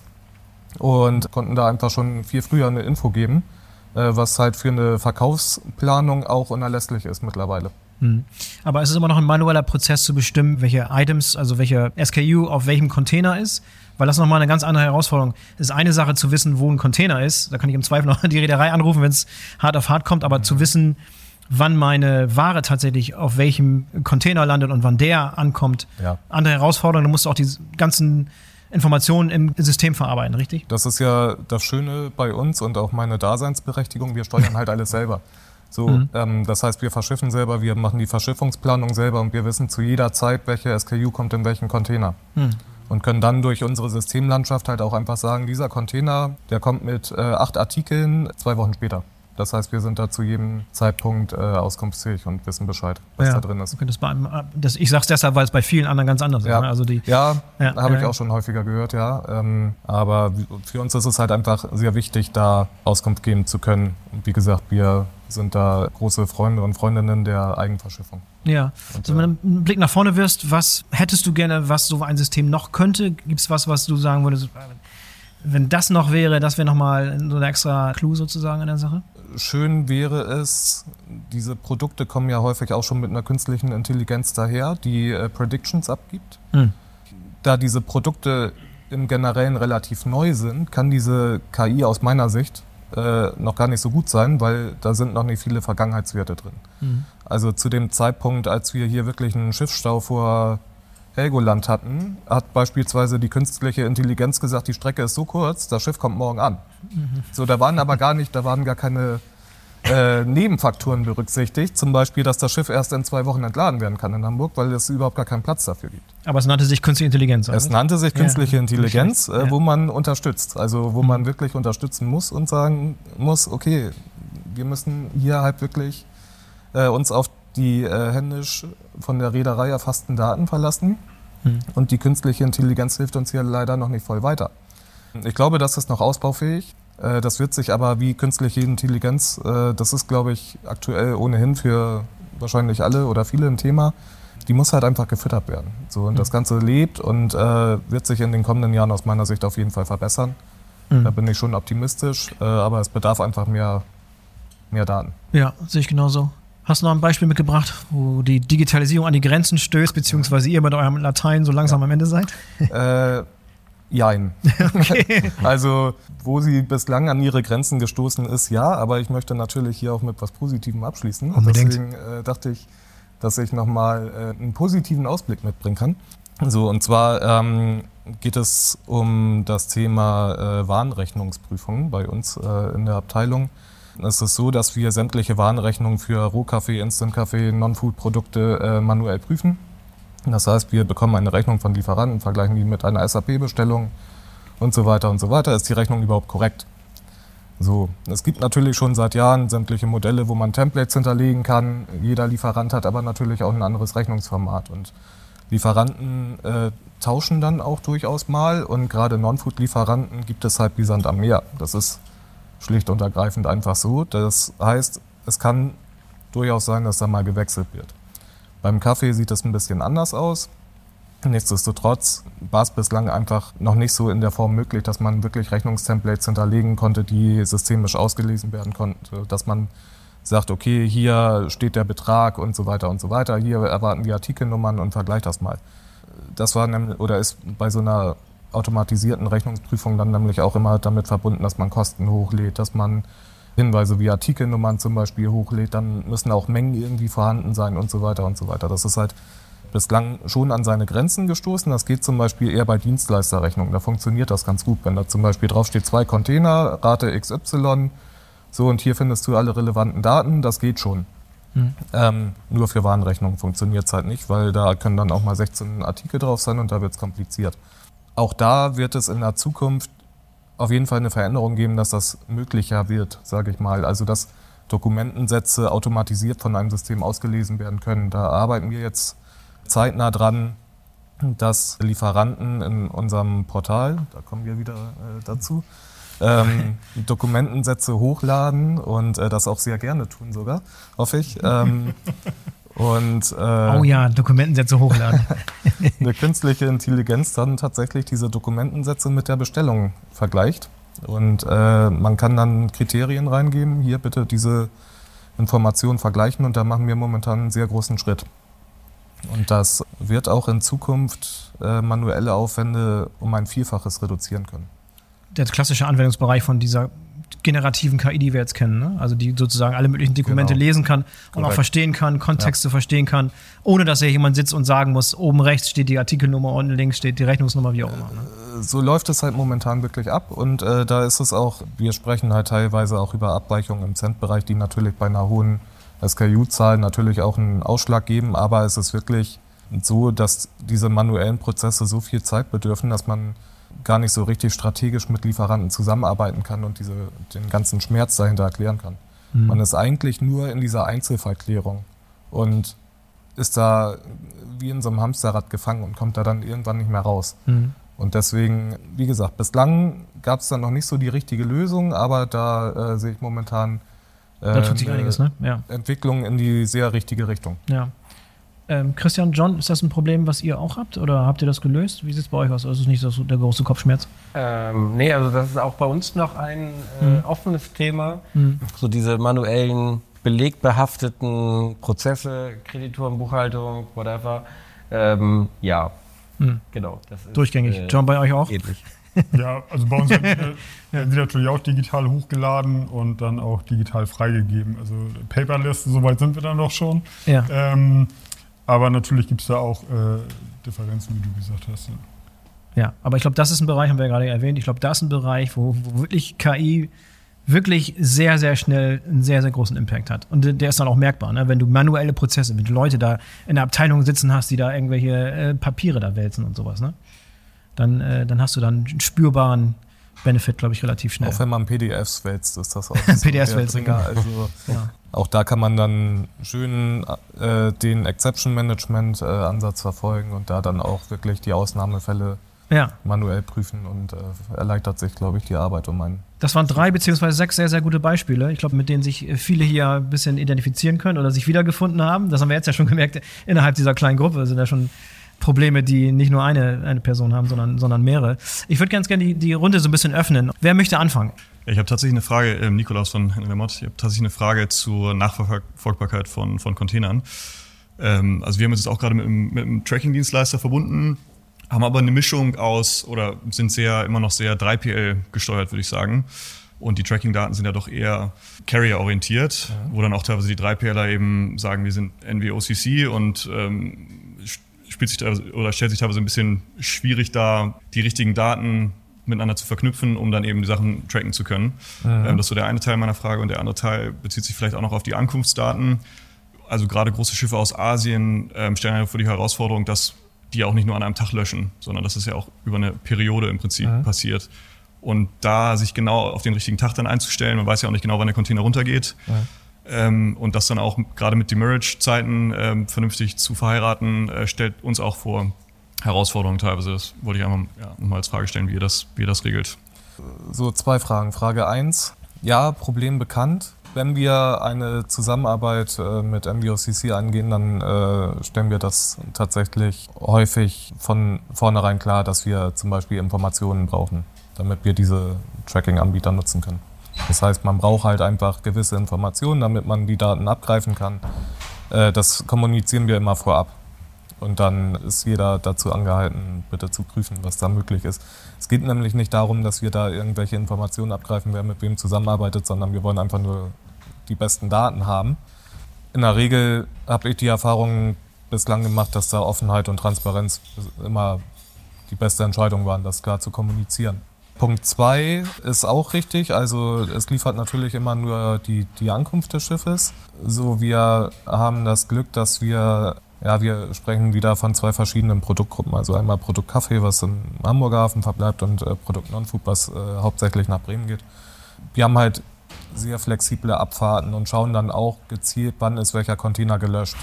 Und konnten da einfach schon viel früher eine Info geben, äh, was halt für eine Verkaufsplanung auch unerlässlich ist mittlerweile. Aber es ist immer noch ein manueller Prozess zu bestimmen, welche Items, also welche S K U auf welchem Container ist, weil das nochmal eine ganz andere Herausforderung ist. Es ist eine Sache zu wissen, wo ein Container ist, da kann ich im Zweifel noch die Reederei anrufen, wenn es hart auf hart kommt, aber mhm. zu wissen, wann meine Ware tatsächlich auf welchem Container landet und wann der ankommt, ja. andere Herausforderung, da musst du auch die ganzen Informationen im System verarbeiten, richtig? Das ist ja das Schöne bei uns und auch meine Daseinsberechtigung, wir steuern halt alles selber. So, mhm. ähm, das heißt, wir verschiffen selber, wir machen die Verschiffungsplanung selber und wir wissen zu jeder Zeit, welche S K U kommt in welchen Container. Mhm. Und können dann durch unsere Systemlandschaft halt auch einfach sagen, dieser Container, der kommt mit äh, acht Artikeln zwei Wochen später. Das heißt, wir sind da zu jedem Zeitpunkt äh, auskunftsfähig und wissen Bescheid, was ja. da drin ist. Okay, das bei, das, ich sag's deshalb, weil es bei vielen anderen ganz anders ja. ist. Ne? Also die, ja, ja habe äh, ich auch schon häufiger gehört, ja. Ähm, aber für uns ist es halt einfach sehr wichtig, da Auskunft geben zu können. Und wie gesagt, wir sind da große Freunde und Freundinnen der Eigenverschiffung. Ja, und, also, wenn du einen Blick nach vorne wirst, was hättest du gerne, was so ein System noch könnte? Gibt es was, was du sagen würdest, wenn das noch wäre, das wäre nochmal so ein extra Clou sozusagen in der Sache? Schön wäre es, diese Produkte kommen ja häufig auch schon mit einer künstlichen Intelligenz daher, die äh, Predictions abgibt. Hm. Da diese Produkte im Generellen relativ neu sind, kann diese K I aus meiner Sicht äh, noch gar nicht so gut sein, weil da sind noch nicht viele Vergangenheitswerte drin. Mhm. Also zu dem Zeitpunkt, als wir hier wirklich einen Schiffsstau vor Helgoland hatten, hat beispielsweise die künstliche Intelligenz gesagt, die Strecke ist so kurz, das Schiff kommt morgen an. Mhm. So, da waren aber gar nicht, da waren gar keine äh, Nebenfaktoren berücksichtigt. Zum Beispiel, dass das Schiff erst in zwei Wochen entladen werden kann in Hamburg, weil es überhaupt gar keinen Platz dafür gibt. Aber es nannte sich künstliche Intelligenz. Oder? Es nannte sich künstliche ja. Intelligenz, äh, ja. wo man unterstützt. Also wo mhm. man wirklich unterstützen muss und sagen muss, okay, wir müssen hier halt wirklich äh, uns auf die äh, händisch von der Reederei erfassten Daten verlassen. Hm. Und die künstliche Intelligenz hilft uns hier leider noch nicht voll weiter. Ich glaube, das ist noch ausbaufähig. Äh, das wird sich aber wie künstliche Intelligenz, äh, das ist, glaube ich, aktuell ohnehin für wahrscheinlich alle oder viele ein Thema, die muss halt einfach gefüttert werden. So, und hm. das Ganze lebt und äh, wird sich in den kommenden Jahren aus meiner Sicht auf jeden Fall verbessern. Hm. Da bin ich schon optimistisch, äh, aber es bedarf einfach mehr, mehr Daten. Ja, sehe ich genauso. Hast du noch ein Beispiel mitgebracht, wo die Digitalisierung an die Grenzen stößt, beziehungsweise ihr mit eurem Latein so langsam ja. am Ende seid? Äh, jein. Okay. Also, wo sie bislang an ihre Grenzen gestoßen ist, ja, aber ich möchte natürlich hier auch mit was Positivem abschließen. Und deswegen äh, dachte ich, dass ich nochmal äh, einen positiven Ausblick mitbringen kann. So, und zwar ähm, geht es um das Thema äh, Warenrechnungsprüfung bei uns äh, in der Abteilung. Es ist so, dass wir sämtliche Warenrechnungen für Rohkaffee, Instant-Kaffee, Non-Food-Produkte äh, manuell prüfen. Das heißt, wir bekommen eine Rechnung von Lieferanten, vergleichen die mit einer S A P-Bestellung und so weiter und so weiter. Ist die Rechnung überhaupt korrekt? So, es gibt natürlich schon seit Jahren sämtliche Modelle, wo man Templates hinterlegen kann. Jeder Lieferant hat aber natürlich auch ein anderes Rechnungsformat. Und Lieferanten äh, tauschen dann auch durchaus mal. Und gerade Non-Food-Lieferanten gibt es halt wie Sand am Meer. Das ist schlicht und ergreifend einfach so. Das heißt, es kann durchaus sein, dass da mal gewechselt wird. Beim Kaffee sieht es ein bisschen anders aus. Nichtsdestotrotz war es bislang einfach noch nicht so in der Form möglich, dass man wirklich Rechnungstemplates hinterlegen konnte, die systemisch ausgelesen werden konnten. Dass man sagt, okay, hier steht der Betrag und so weiter und so weiter. Hier erwarten wir Artikelnummern und vergleicht das mal. Das war nämlich, oder ist bei so einer automatisierten Rechnungsprüfung dann nämlich auch immer damit verbunden, dass man Kosten hochlädt, dass man Hinweise wie Artikelnummern zum Beispiel hochlädt, dann müssen auch Mengen irgendwie vorhanden sein und so weiter und so weiter. Das ist halt bislang schon an seine Grenzen gestoßen. Das geht zum Beispiel eher bei Dienstleisterrechnungen. Da funktioniert das ganz gut, wenn da zum Beispiel draufsteht, zwei Container, Rate X Y, so und hier findest du alle relevanten Daten, das geht schon. Mhm. Ähm, nur für Warenrechnungen funktioniert es halt nicht, weil da können dann auch mal sechzehn Artikel drauf sein und da wird es kompliziert. Auch da wird es in der Zukunft auf jeden Fall eine Veränderung geben, dass das möglicher wird, sage ich mal. Also dass Dokumentensätze automatisiert von einem System ausgelesen werden können. Da arbeiten wir jetzt zeitnah dran, dass Lieferanten in unserem Portal, da kommen wir wieder äh, dazu, ähm, Dokumentensätze hochladen und äh, das auch sehr gerne tun sogar, hoffe ich. Ähm, Und, äh, oh ja, Dokumentensätze hochladen. Eine künstliche Intelligenz dann tatsächlich diese Dokumentensätze mit der Bestellung vergleicht. Und äh, man kann dann Kriterien reingeben, hier bitte diese Informationen vergleichen und da machen wir momentan einen sehr großen Schritt. Und das wird auch in Zukunft äh, manuelle Aufwände um ein Vielfaches reduzieren können. Der klassische Anwendungsbereich von dieser generativen K I, die wir jetzt kennen, ne? Also die sozusagen alle möglichen Dokumente genau. lesen kann und Korrekt. auch verstehen kann, Kontexte ja. verstehen kann, ohne dass hier jemand sitzt und sagen muss, oben rechts steht die Artikelnummer, unten links steht die Rechnungsnummer, wie auch immer. Ne? So läuft es halt momentan wirklich ab und äh, da ist es auch, wir sprechen halt teilweise auch über Abweichungen im Cent-Bereich, die natürlich bei einer hohen S K U-Zahl natürlich auch einen Ausschlag geben, aber es ist wirklich so, dass diese manuellen Prozesse so viel Zeit bedürfen, dass man gar nicht so richtig strategisch mit Lieferanten zusammenarbeiten kann und diese, den ganzen Schmerz dahinter erklären kann. Mhm. Man ist eigentlich nur in dieser Einzelfallklärung und ist da wie in so einem Hamsterrad gefangen und kommt da dann irgendwann nicht mehr raus. Mhm. Und deswegen, wie gesagt, bislang gab es dann noch nicht so die richtige Lösung, aber da äh, sehe ich momentan äh, da tut sich einiges, ne? Ja. Entwicklung in die sehr richtige Richtung. Ja. Ähm, Christian, John, ist das ein Problem, was ihr auch habt oder habt ihr das gelöst? Wie sieht es bei euch aus? Oder ist es nicht so der große Kopfschmerz? Ähm, nee, also das ist auch bei uns noch ein äh, mhm. offenes Thema. Mhm. So diese manuellen, belegbehafteten Prozesse, Kreditoren, Buchhaltung, whatever. Ähm, ja, Hm. Genau. Das ist, durchgängig. Äh, John, bei euch auch? Ähnlich. Ja, also bei uns werden sie, werden sie natürlich auch digital hochgeladen und dann auch digital freigegeben. Also Paperless, soweit sind wir dann doch schon. Ja. Ähm, aber natürlich gibt es da auch äh, Differenzen, wie du gesagt hast. Ja. Ja, aber ich glaube, das ist ein Bereich, haben wir ja gerade erwähnt, ich glaube, das ist ein Bereich, wo, wo wirklich K I wirklich sehr, sehr schnell einen sehr, sehr großen Impact hat. Und der ist dann auch merkbar, ne? Wenn du manuelle Prozesse, wenn du Leute da in der Abteilung sitzen hast, die da irgendwelche äh, Papiere da wälzen und sowas, ne? Dann, äh, dann hast du dann einen spürbaren Benefit, glaube ich, relativ schnell. Auch wenn man P D Fs wälzt, ist das auch P D Fs so wälzen, Bringer. genau. Also Ja. auch da kann man dann schön äh, den Exception-Management-Ansatz verfolgen und da dann auch wirklich die Ausnahmefälle Ja. manuell prüfen und äh, erleichtert sich, glaube ich, die Arbeit um einen. Das waren drei beziehungsweise sechs sehr, sehr gute Beispiele. Ich glaube, mit denen sich viele hier ein bisschen identifizieren können oder sich wiedergefunden haben. Das haben wir jetzt ja schon gemerkt, innerhalb dieser kleinen Gruppe sind ja schon Probleme, die nicht nur eine, eine Person haben, sondern, sondern mehrere. Ich würde ganz gerne die, die Runde so ein bisschen öffnen. Wer möchte anfangen? Ja, ich habe tatsächlich eine Frage, äh, Nikolaus von N W Mod, ich habe tatsächlich eine Frage zur Nachverfolgbarkeit von, von Containern. Ähm, also wir haben uns jetzt auch gerade mit, mit einem Tracking-Dienstleister verbunden, haben aber eine Mischung aus, oder sind sehr immer noch sehr drei P L gesteuert, würde ich sagen. Und die Tracking-Daten sind ja doch eher Carrier-orientiert, ja. Wo dann auch teilweise die drei P Ler eben sagen, wir sind N W O C C und ähm, spielt sich teilweise, oder stellt sich teilweise ein bisschen schwierig dar, die richtigen Daten miteinander zu verknüpfen, um dann eben die Sachen tracken zu können. Mhm. Ähm, das ist so der eine Teil meiner Frage. Und der andere Teil bezieht sich vielleicht auch noch auf die Ankunftsdaten. Also gerade große Schiffe aus Asien ähm, stellen ja vor die Herausforderung, dass die auch nicht nur an einem Tag löschen, sondern dass es ja auch über eine Periode im Prinzip mhm. passiert. Und da sich genau auf den richtigen Tag dann einzustellen, man weiß ja auch nicht genau, wann der Container runtergeht. Mhm. Ähm, und das dann auch gerade mit Demurrage-Zeiten ähm, vernünftig zu verheiraten, äh, stellt uns auch vor Herausforderungen teilweise. Das wollte ich einfach ja, nochmal als Frage stellen, wie ihr das, wie ihr das regelt. So, zwei Fragen. Frage eins. Ja, Problem bekannt. Wenn wir eine Zusammenarbeit äh, mit M V O C C angehen, dann äh, stellen wir das tatsächlich häufig von vornherein klar, dass wir zum Beispiel Informationen brauchen, damit wir diese Tracking-Anbieter nutzen können. Das heißt, man braucht halt einfach gewisse Informationen, damit man die Daten abgreifen kann. Äh, das kommunizieren wir immer vorab. Und dann ist jeder dazu angehalten, bitte zu prüfen, was da möglich ist. Es geht nämlich nicht darum, dass wir da irgendwelche Informationen abgreifen, wer mit wem zusammenarbeitet, sondern wir wollen einfach nur die besten Daten haben. In der Regel habe ich die Erfahrung bislang gemacht, dass da Offenheit und Transparenz immer die beste Entscheidung waren, das klar zu kommunizieren. Punkt zwei ist auch richtig, also es liefert natürlich immer nur die, die Ankunft des Schiffes. So, wir haben das Glück, dass wir, ja, wir sprechen wieder von zwei verschiedenen Produktgruppen. Also einmal Produkt Kaffee, was im Hamburger Hafen verbleibt, und äh, Produkt Non-Food, was äh, hauptsächlich nach Bremen geht. Wir haben halt sehr flexible Abfahrten und schauen dann auch gezielt, wann ist welcher Container gelöscht.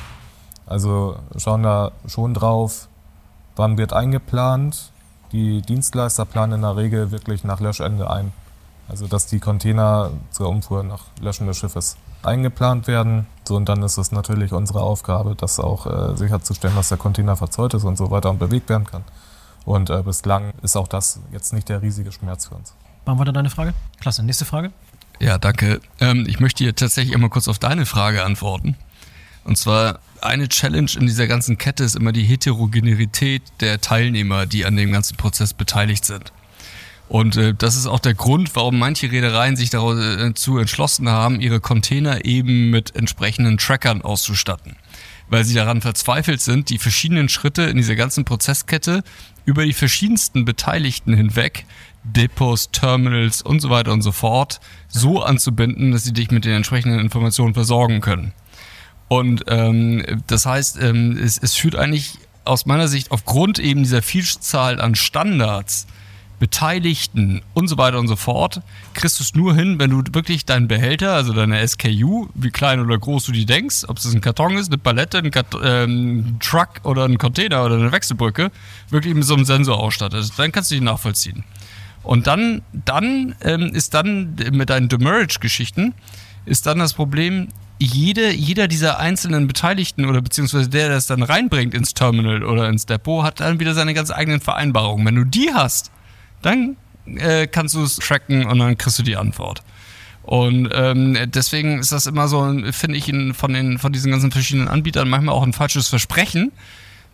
Also schauen da schon drauf, wann wird eingeplant. Die Dienstleister planen in der Regel wirklich nach Löschende ein. Also dass die Container zur Umfuhr nach Löschen des Schiffes eingeplant werden. So, und dann ist es natürlich unsere Aufgabe, das auch äh, sicherzustellen, dass der Container verzollt ist und so weiter und bewegt werden kann. Und äh, bislang ist auch das jetzt nicht der riesige Schmerz für uns. Beantwortet deine Frage? Klasse. Nächste Frage. Ja, danke. Ähm, ich möchte hier tatsächlich immer kurz auf deine Frage antworten. Und zwar, eine Challenge in dieser ganzen Kette ist immer die Heterogeneität der Teilnehmer, die an dem ganzen Prozess beteiligt sind. Und äh, das ist auch der Grund, warum manche Reedereien sich dazu entschlossen haben, ihre Container eben mit entsprechenden Trackern auszustatten. Weil sie daran verzweifelt sind, die verschiedenen Schritte in dieser ganzen Prozesskette über die verschiedensten Beteiligten hinweg, Depots, Terminals und so weiter und so fort, so anzubinden, dass sie dich mit den entsprechenden Informationen versorgen können. Und ähm, das heißt, ähm, es, es führt eigentlich aus meiner Sicht aufgrund eben dieser Vielzahl an Standards, Beteiligten und so weiter und so fort, kriegst du es nur hin, wenn du wirklich deinen Behälter, also deine S K U, wie klein oder groß du die denkst, ob es ein Karton ist, eine Palette, ein, Kat- äh, ein Truck oder ein Container oder eine Wechselbrücke, wirklich mit so einem Sensor ausstattest. Dann kannst du die nachvollziehen. Und dann, dann ähm, ist dann mit deinen Demurrage-Geschichten ist dann das Problem, jede, jeder dieser einzelnen Beteiligten oder beziehungsweise der, der es dann reinbringt ins Terminal oder ins Depot, hat dann wieder seine ganz eigenen Vereinbarungen. Wenn du die hast, dann äh, kannst du es tracken und dann kriegst du die Antwort. Und ähm, deswegen ist das immer so, finde ich, in, von, den, von diesen ganzen verschiedenen Anbietern manchmal auch ein falsches Versprechen,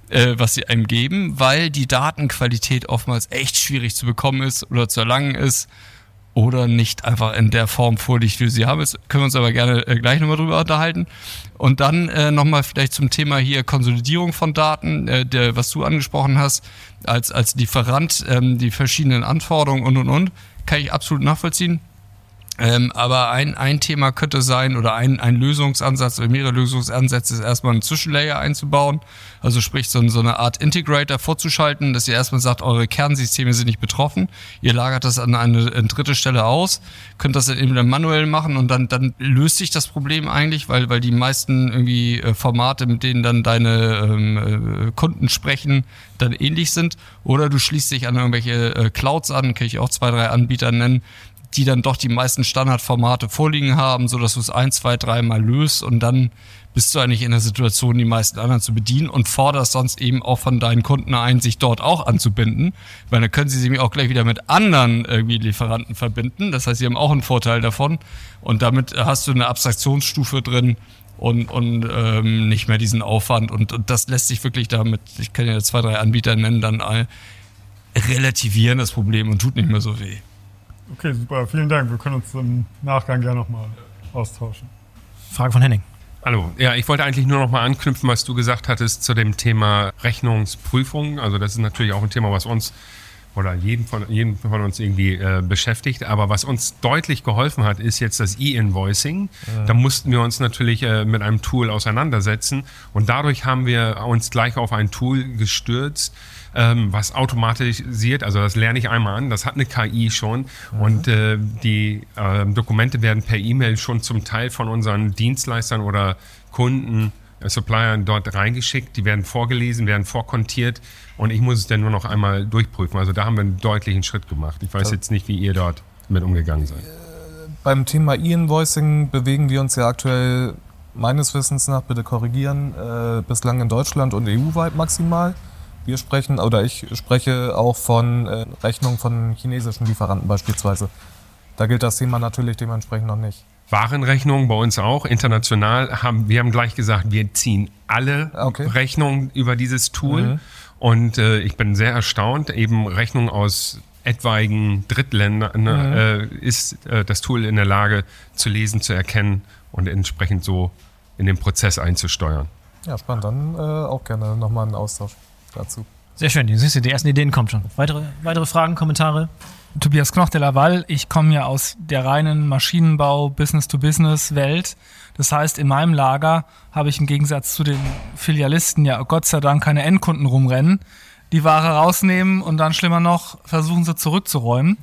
äh, was sie einem geben, weil die Datenqualität oftmals echt schwierig zu bekommen ist oder zu erlangen ist oder nicht einfach in der Form vorliegt, wie wir sie haben. Jetzt können wir uns aber gerne äh, gleich nochmal drüber unterhalten. Und dann äh, nochmal vielleicht zum Thema hier Konsolidierung von Daten, äh, der, was du angesprochen hast, als, als Lieferant, ähm, die verschiedenen Anforderungen und, und, und, kann ich absolut nachvollziehen. Ähm, aber ein, ein Thema könnte sein oder ein, ein Lösungsansatz oder mehrere Lösungsansätze ist erstmal einen Zwischenlayer einzubauen, also sprich so, so eine Art Integrator vorzuschalten, dass ihr erstmal sagt, eure Kernsysteme sind nicht betroffen, ihr lagert das an eine, eine dritte Stelle aus, könnt das dann eben dann manuell machen und dann, dann löst sich das Problem eigentlich, weil, weil die meisten irgendwie äh, Formate, mit denen dann deine ähm, äh, Kunden sprechen, dann ähnlich sind, oder du schließt dich an irgendwelche äh, Clouds an, kann ich auch zwei, drei Anbieter nennen, die dann doch die meisten Standardformate vorliegen haben, so dass du es ein, zwei, drei Mal löst und dann bist du eigentlich in der Situation, die meisten anderen zu bedienen und forderst sonst eben auch von deinen Kunden ein, sich dort auch anzubinden, weil dann können sie sich auch gleich wieder mit anderen irgendwie Lieferanten verbinden. Das heißt, sie haben auch einen Vorteil davon und damit hast du eine Abstraktionsstufe drin und, und ähm, nicht mehr diesen Aufwand und, und das lässt sich wirklich damit, ich kann ja zwei, drei Anbieter nennen, dann all, relativieren das Problem und tut nicht mehr so weh. Okay, super. Vielen Dank. Wir können uns im Nachgang gerne nochmal austauschen. Frage von Henning. Hallo. Ja, ich wollte eigentlich nur noch mal anknüpfen, was du gesagt hattest zu dem Thema Rechnungsprüfung. Also das ist natürlich auch ein Thema, was uns oder jeden von, jeden von uns irgendwie äh, beschäftigt. Aber was uns deutlich geholfen hat, ist jetzt das E-Invoicing. Ja. Da mussten wir uns natürlich äh, mit einem Tool auseinandersetzen. Und dadurch haben wir uns gleich auf ein Tool gestürzt, ähm, was automatisiert, also das lerne ich einmal an, das hat eine K I schon. Ja. Und äh, die äh, Dokumente werden per E-Mail schon zum Teil von unseren Dienstleistern oder Kunden, äh, Suppliern dort reingeschickt. Die werden vorgelesen, werden vorkontiert. Und ich muss es dann nur noch einmal durchprüfen. Also da haben wir einen deutlichen Schritt gemacht. Ich weiß jetzt nicht, wie ihr dort mit umgegangen seid. Beim Thema E-Invoicing bewegen wir uns ja aktuell meines Wissens nach, bitte korrigieren, äh, bislang in Deutschland und E U-weit maximal. Wir sprechen, oder ich spreche auch von äh, Rechnungen von chinesischen Lieferanten beispielsweise. Da gilt das Thema natürlich dementsprechend noch nicht. Warenrechnungen bei uns auch. International haben wir haben gleich gesagt, wir ziehen alle okay. Rechnungen über dieses Tool. Mhm. Und äh, ich bin sehr erstaunt, eben Rechnungen aus etwaigen Drittländern ne, mhm. äh, ist äh, das Tool in der Lage zu lesen, zu erkennen und entsprechend so in den Prozess einzusteuern. Ja, spannend. Dann äh, auch gerne nochmal einen Austausch dazu. Sehr schön, siehst du, die ersten Ideen kommen schon. Weitere, weitere Fragen, Kommentare? Tobias Knoch de Laval, ich komme ja aus der reinen Maschinenbau, Business-to-Business-Welt. Das heißt, in meinem Lager habe ich im Gegensatz zu den Filialisten ja Gott sei Dank keine Endkunden rumrennen, die Ware rausnehmen und dann schlimmer noch versuchen sie zurückzuräumen.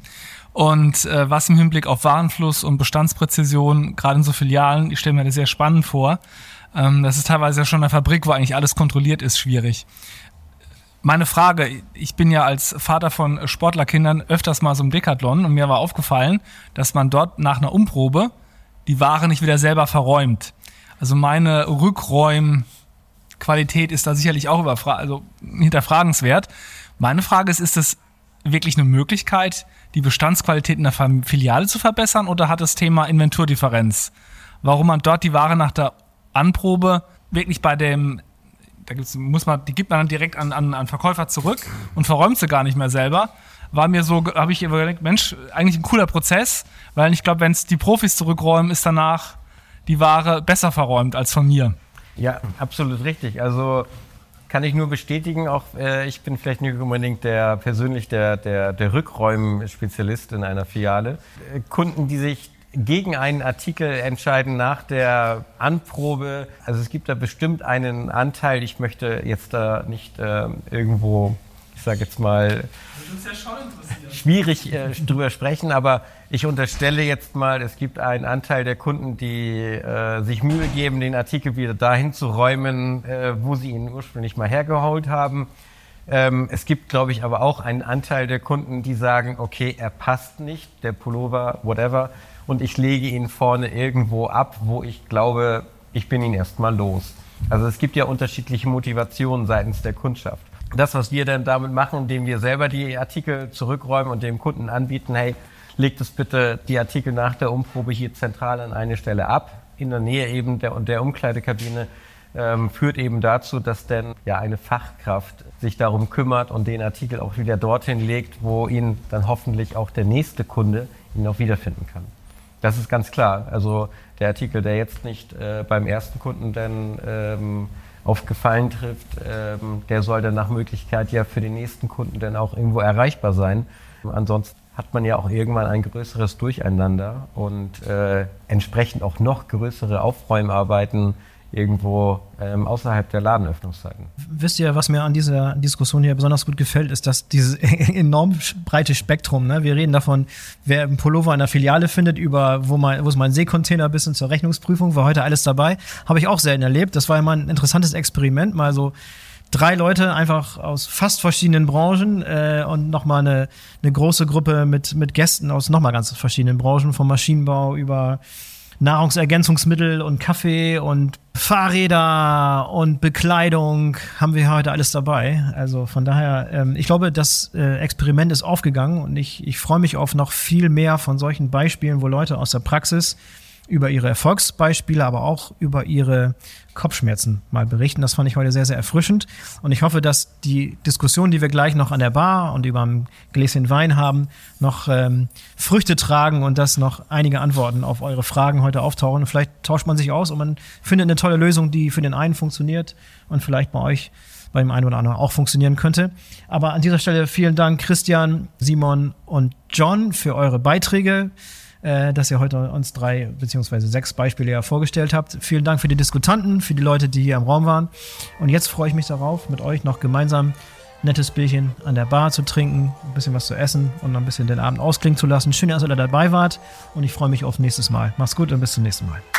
Und äh, was im Hinblick auf Warenfluss und Bestandspräzision, gerade in so Filialen, ich stelle mir das sehr spannend vor. Ähm, das ist teilweise ja schon eine Fabrik, wo eigentlich alles kontrolliert ist, schwierig. Meine Frage, ich bin ja als Vater von Sportlerkindern öfters mal so im Decathlon und mir war aufgefallen, dass man dort nach einer Umprobe die Ware nicht wieder selber verräumt. Also meine Rückräumqualität ist da sicherlich auch überfra- also hinterfragenswert. Meine Frage ist, ist das wirklich eine Möglichkeit, die Bestandsqualität in der Filiale zu verbessern oder hat das Thema Inventurdifferenz? Warum man dort die Ware nach der Anprobe wirklich bei dem Da gibt's, muss man, die gibt man dann direkt an, an, an Verkäufer zurück und verräumt sie gar nicht mehr selber. War mir so, habe ich überlegt, Mensch, eigentlich ein cooler Prozess, weil ich glaube, wenn es die Profis zurückräumen, ist danach die Ware besser verräumt als von mir. Ja, absolut richtig. Also kann ich nur bestätigen, auch äh, ich bin vielleicht nicht unbedingt der persönlich der, der, der Rückräum-Spezialist in einer Filiale. Äh, Kunden, die sich gegen einen Artikel entscheiden nach der Anprobe. Also es gibt da bestimmt einen Anteil, ich möchte jetzt da nicht äh, irgendwo, ich sage jetzt mal, schwierig äh, drüber sprechen, aber ich unterstelle jetzt mal, es gibt einen Anteil der Kunden, die äh, sich Mühe geben, den Artikel wieder dahin zu räumen, äh, wo sie ihn ursprünglich mal hergeholt haben. Ähm, es gibt, glaube ich, aber auch einen Anteil der Kunden, die sagen, okay, er passt nicht, der Pullover, whatever, und ich lege ihn vorne irgendwo ab, wo ich glaube, ich bin ihn erstmal los. Also es gibt ja unterschiedliche Motivationen seitens der Kundschaft. Das, was wir dann damit machen, indem wir selber die Artikel zurückräumen und dem Kunden anbieten, hey, legt es bitte die Artikel nach der Umprobe hier zentral an eine Stelle ab, in der Nähe eben der, der Umkleidekabine. ähm, führt eben dazu, dass dann ja eine Fachkraft sich darum kümmert und den Artikel auch wieder dorthin legt, wo ihn dann hoffentlich auch der nächste Kunde ihn auch wiederfinden kann. Das ist ganz klar. Also der Artikel, der jetzt nicht äh, beim ersten Kunden dann ähm, auf Gefallen trifft, ähm, der soll dann nach Möglichkeit ja für den nächsten Kunden dann auch irgendwo erreichbar sein. Ansonsten hat man ja auch irgendwann ein größeres Durcheinander und äh, entsprechend auch noch größere Aufräumarbeiten irgendwo ähm, außerhalb der Ladenöffnungszeiten. Wisst ihr, was mir an dieser Diskussion hier besonders gut gefällt, ist, dass dieses enorm breite Spektrum, ne? Wir reden davon, wer einen Pullover in der Filiale findet, über wo, mein, wo ist mein Seekontainer bis hin zur Rechnungsprüfung, war heute alles dabei. Habe ich auch selten erlebt. Das war ja mal ein interessantes Experiment, mal so drei Leute einfach aus fast verschiedenen Branchen äh, und nochmal eine, eine große Gruppe mit, mit Gästen aus nochmal ganz verschiedenen Branchen, vom Maschinenbau über Nahrungsergänzungsmittel und Kaffee und Fahrräder und Bekleidung haben wir heute alles dabei. Also von daher, ähm, ich glaube, das äh, Experiment ist aufgegangen und ich, ich freue mich auf noch viel mehr von solchen Beispielen, wo Leute aus der Praxis über ihre Erfolgsbeispiele, aber auch über ihre Kopfschmerzen mal berichten. Das fand ich heute sehr, sehr erfrischend. Und ich hoffe, dass die Diskussion, die wir gleich noch an der Bar und über ein Gläschen Wein haben, noch ähm, Früchte tragen und dass noch einige Antworten auf eure Fragen heute auftauchen. Und vielleicht tauscht man sich aus und man findet eine tolle Lösung, die für den einen funktioniert und vielleicht bei euch bei dem einen oder anderen auch funktionieren könnte. Aber an dieser Stelle vielen Dank, Christian, Simon und John, für eure Beiträge, dass ihr heute uns drei beziehungsweise sechs Beispiele ja vorgestellt habt. Vielen Dank für die Diskutanten, für die Leute, die hier im Raum waren. Und jetzt freue ich mich darauf, mit euch noch gemeinsam ein nettes Bierchen an der Bar zu trinken, ein bisschen was zu essen und noch ein bisschen den Abend ausklingen zu lassen. Schön, dass ihr da dabei wart und ich freue mich auf nächstes Mal. Macht's gut und bis zum nächsten Mal.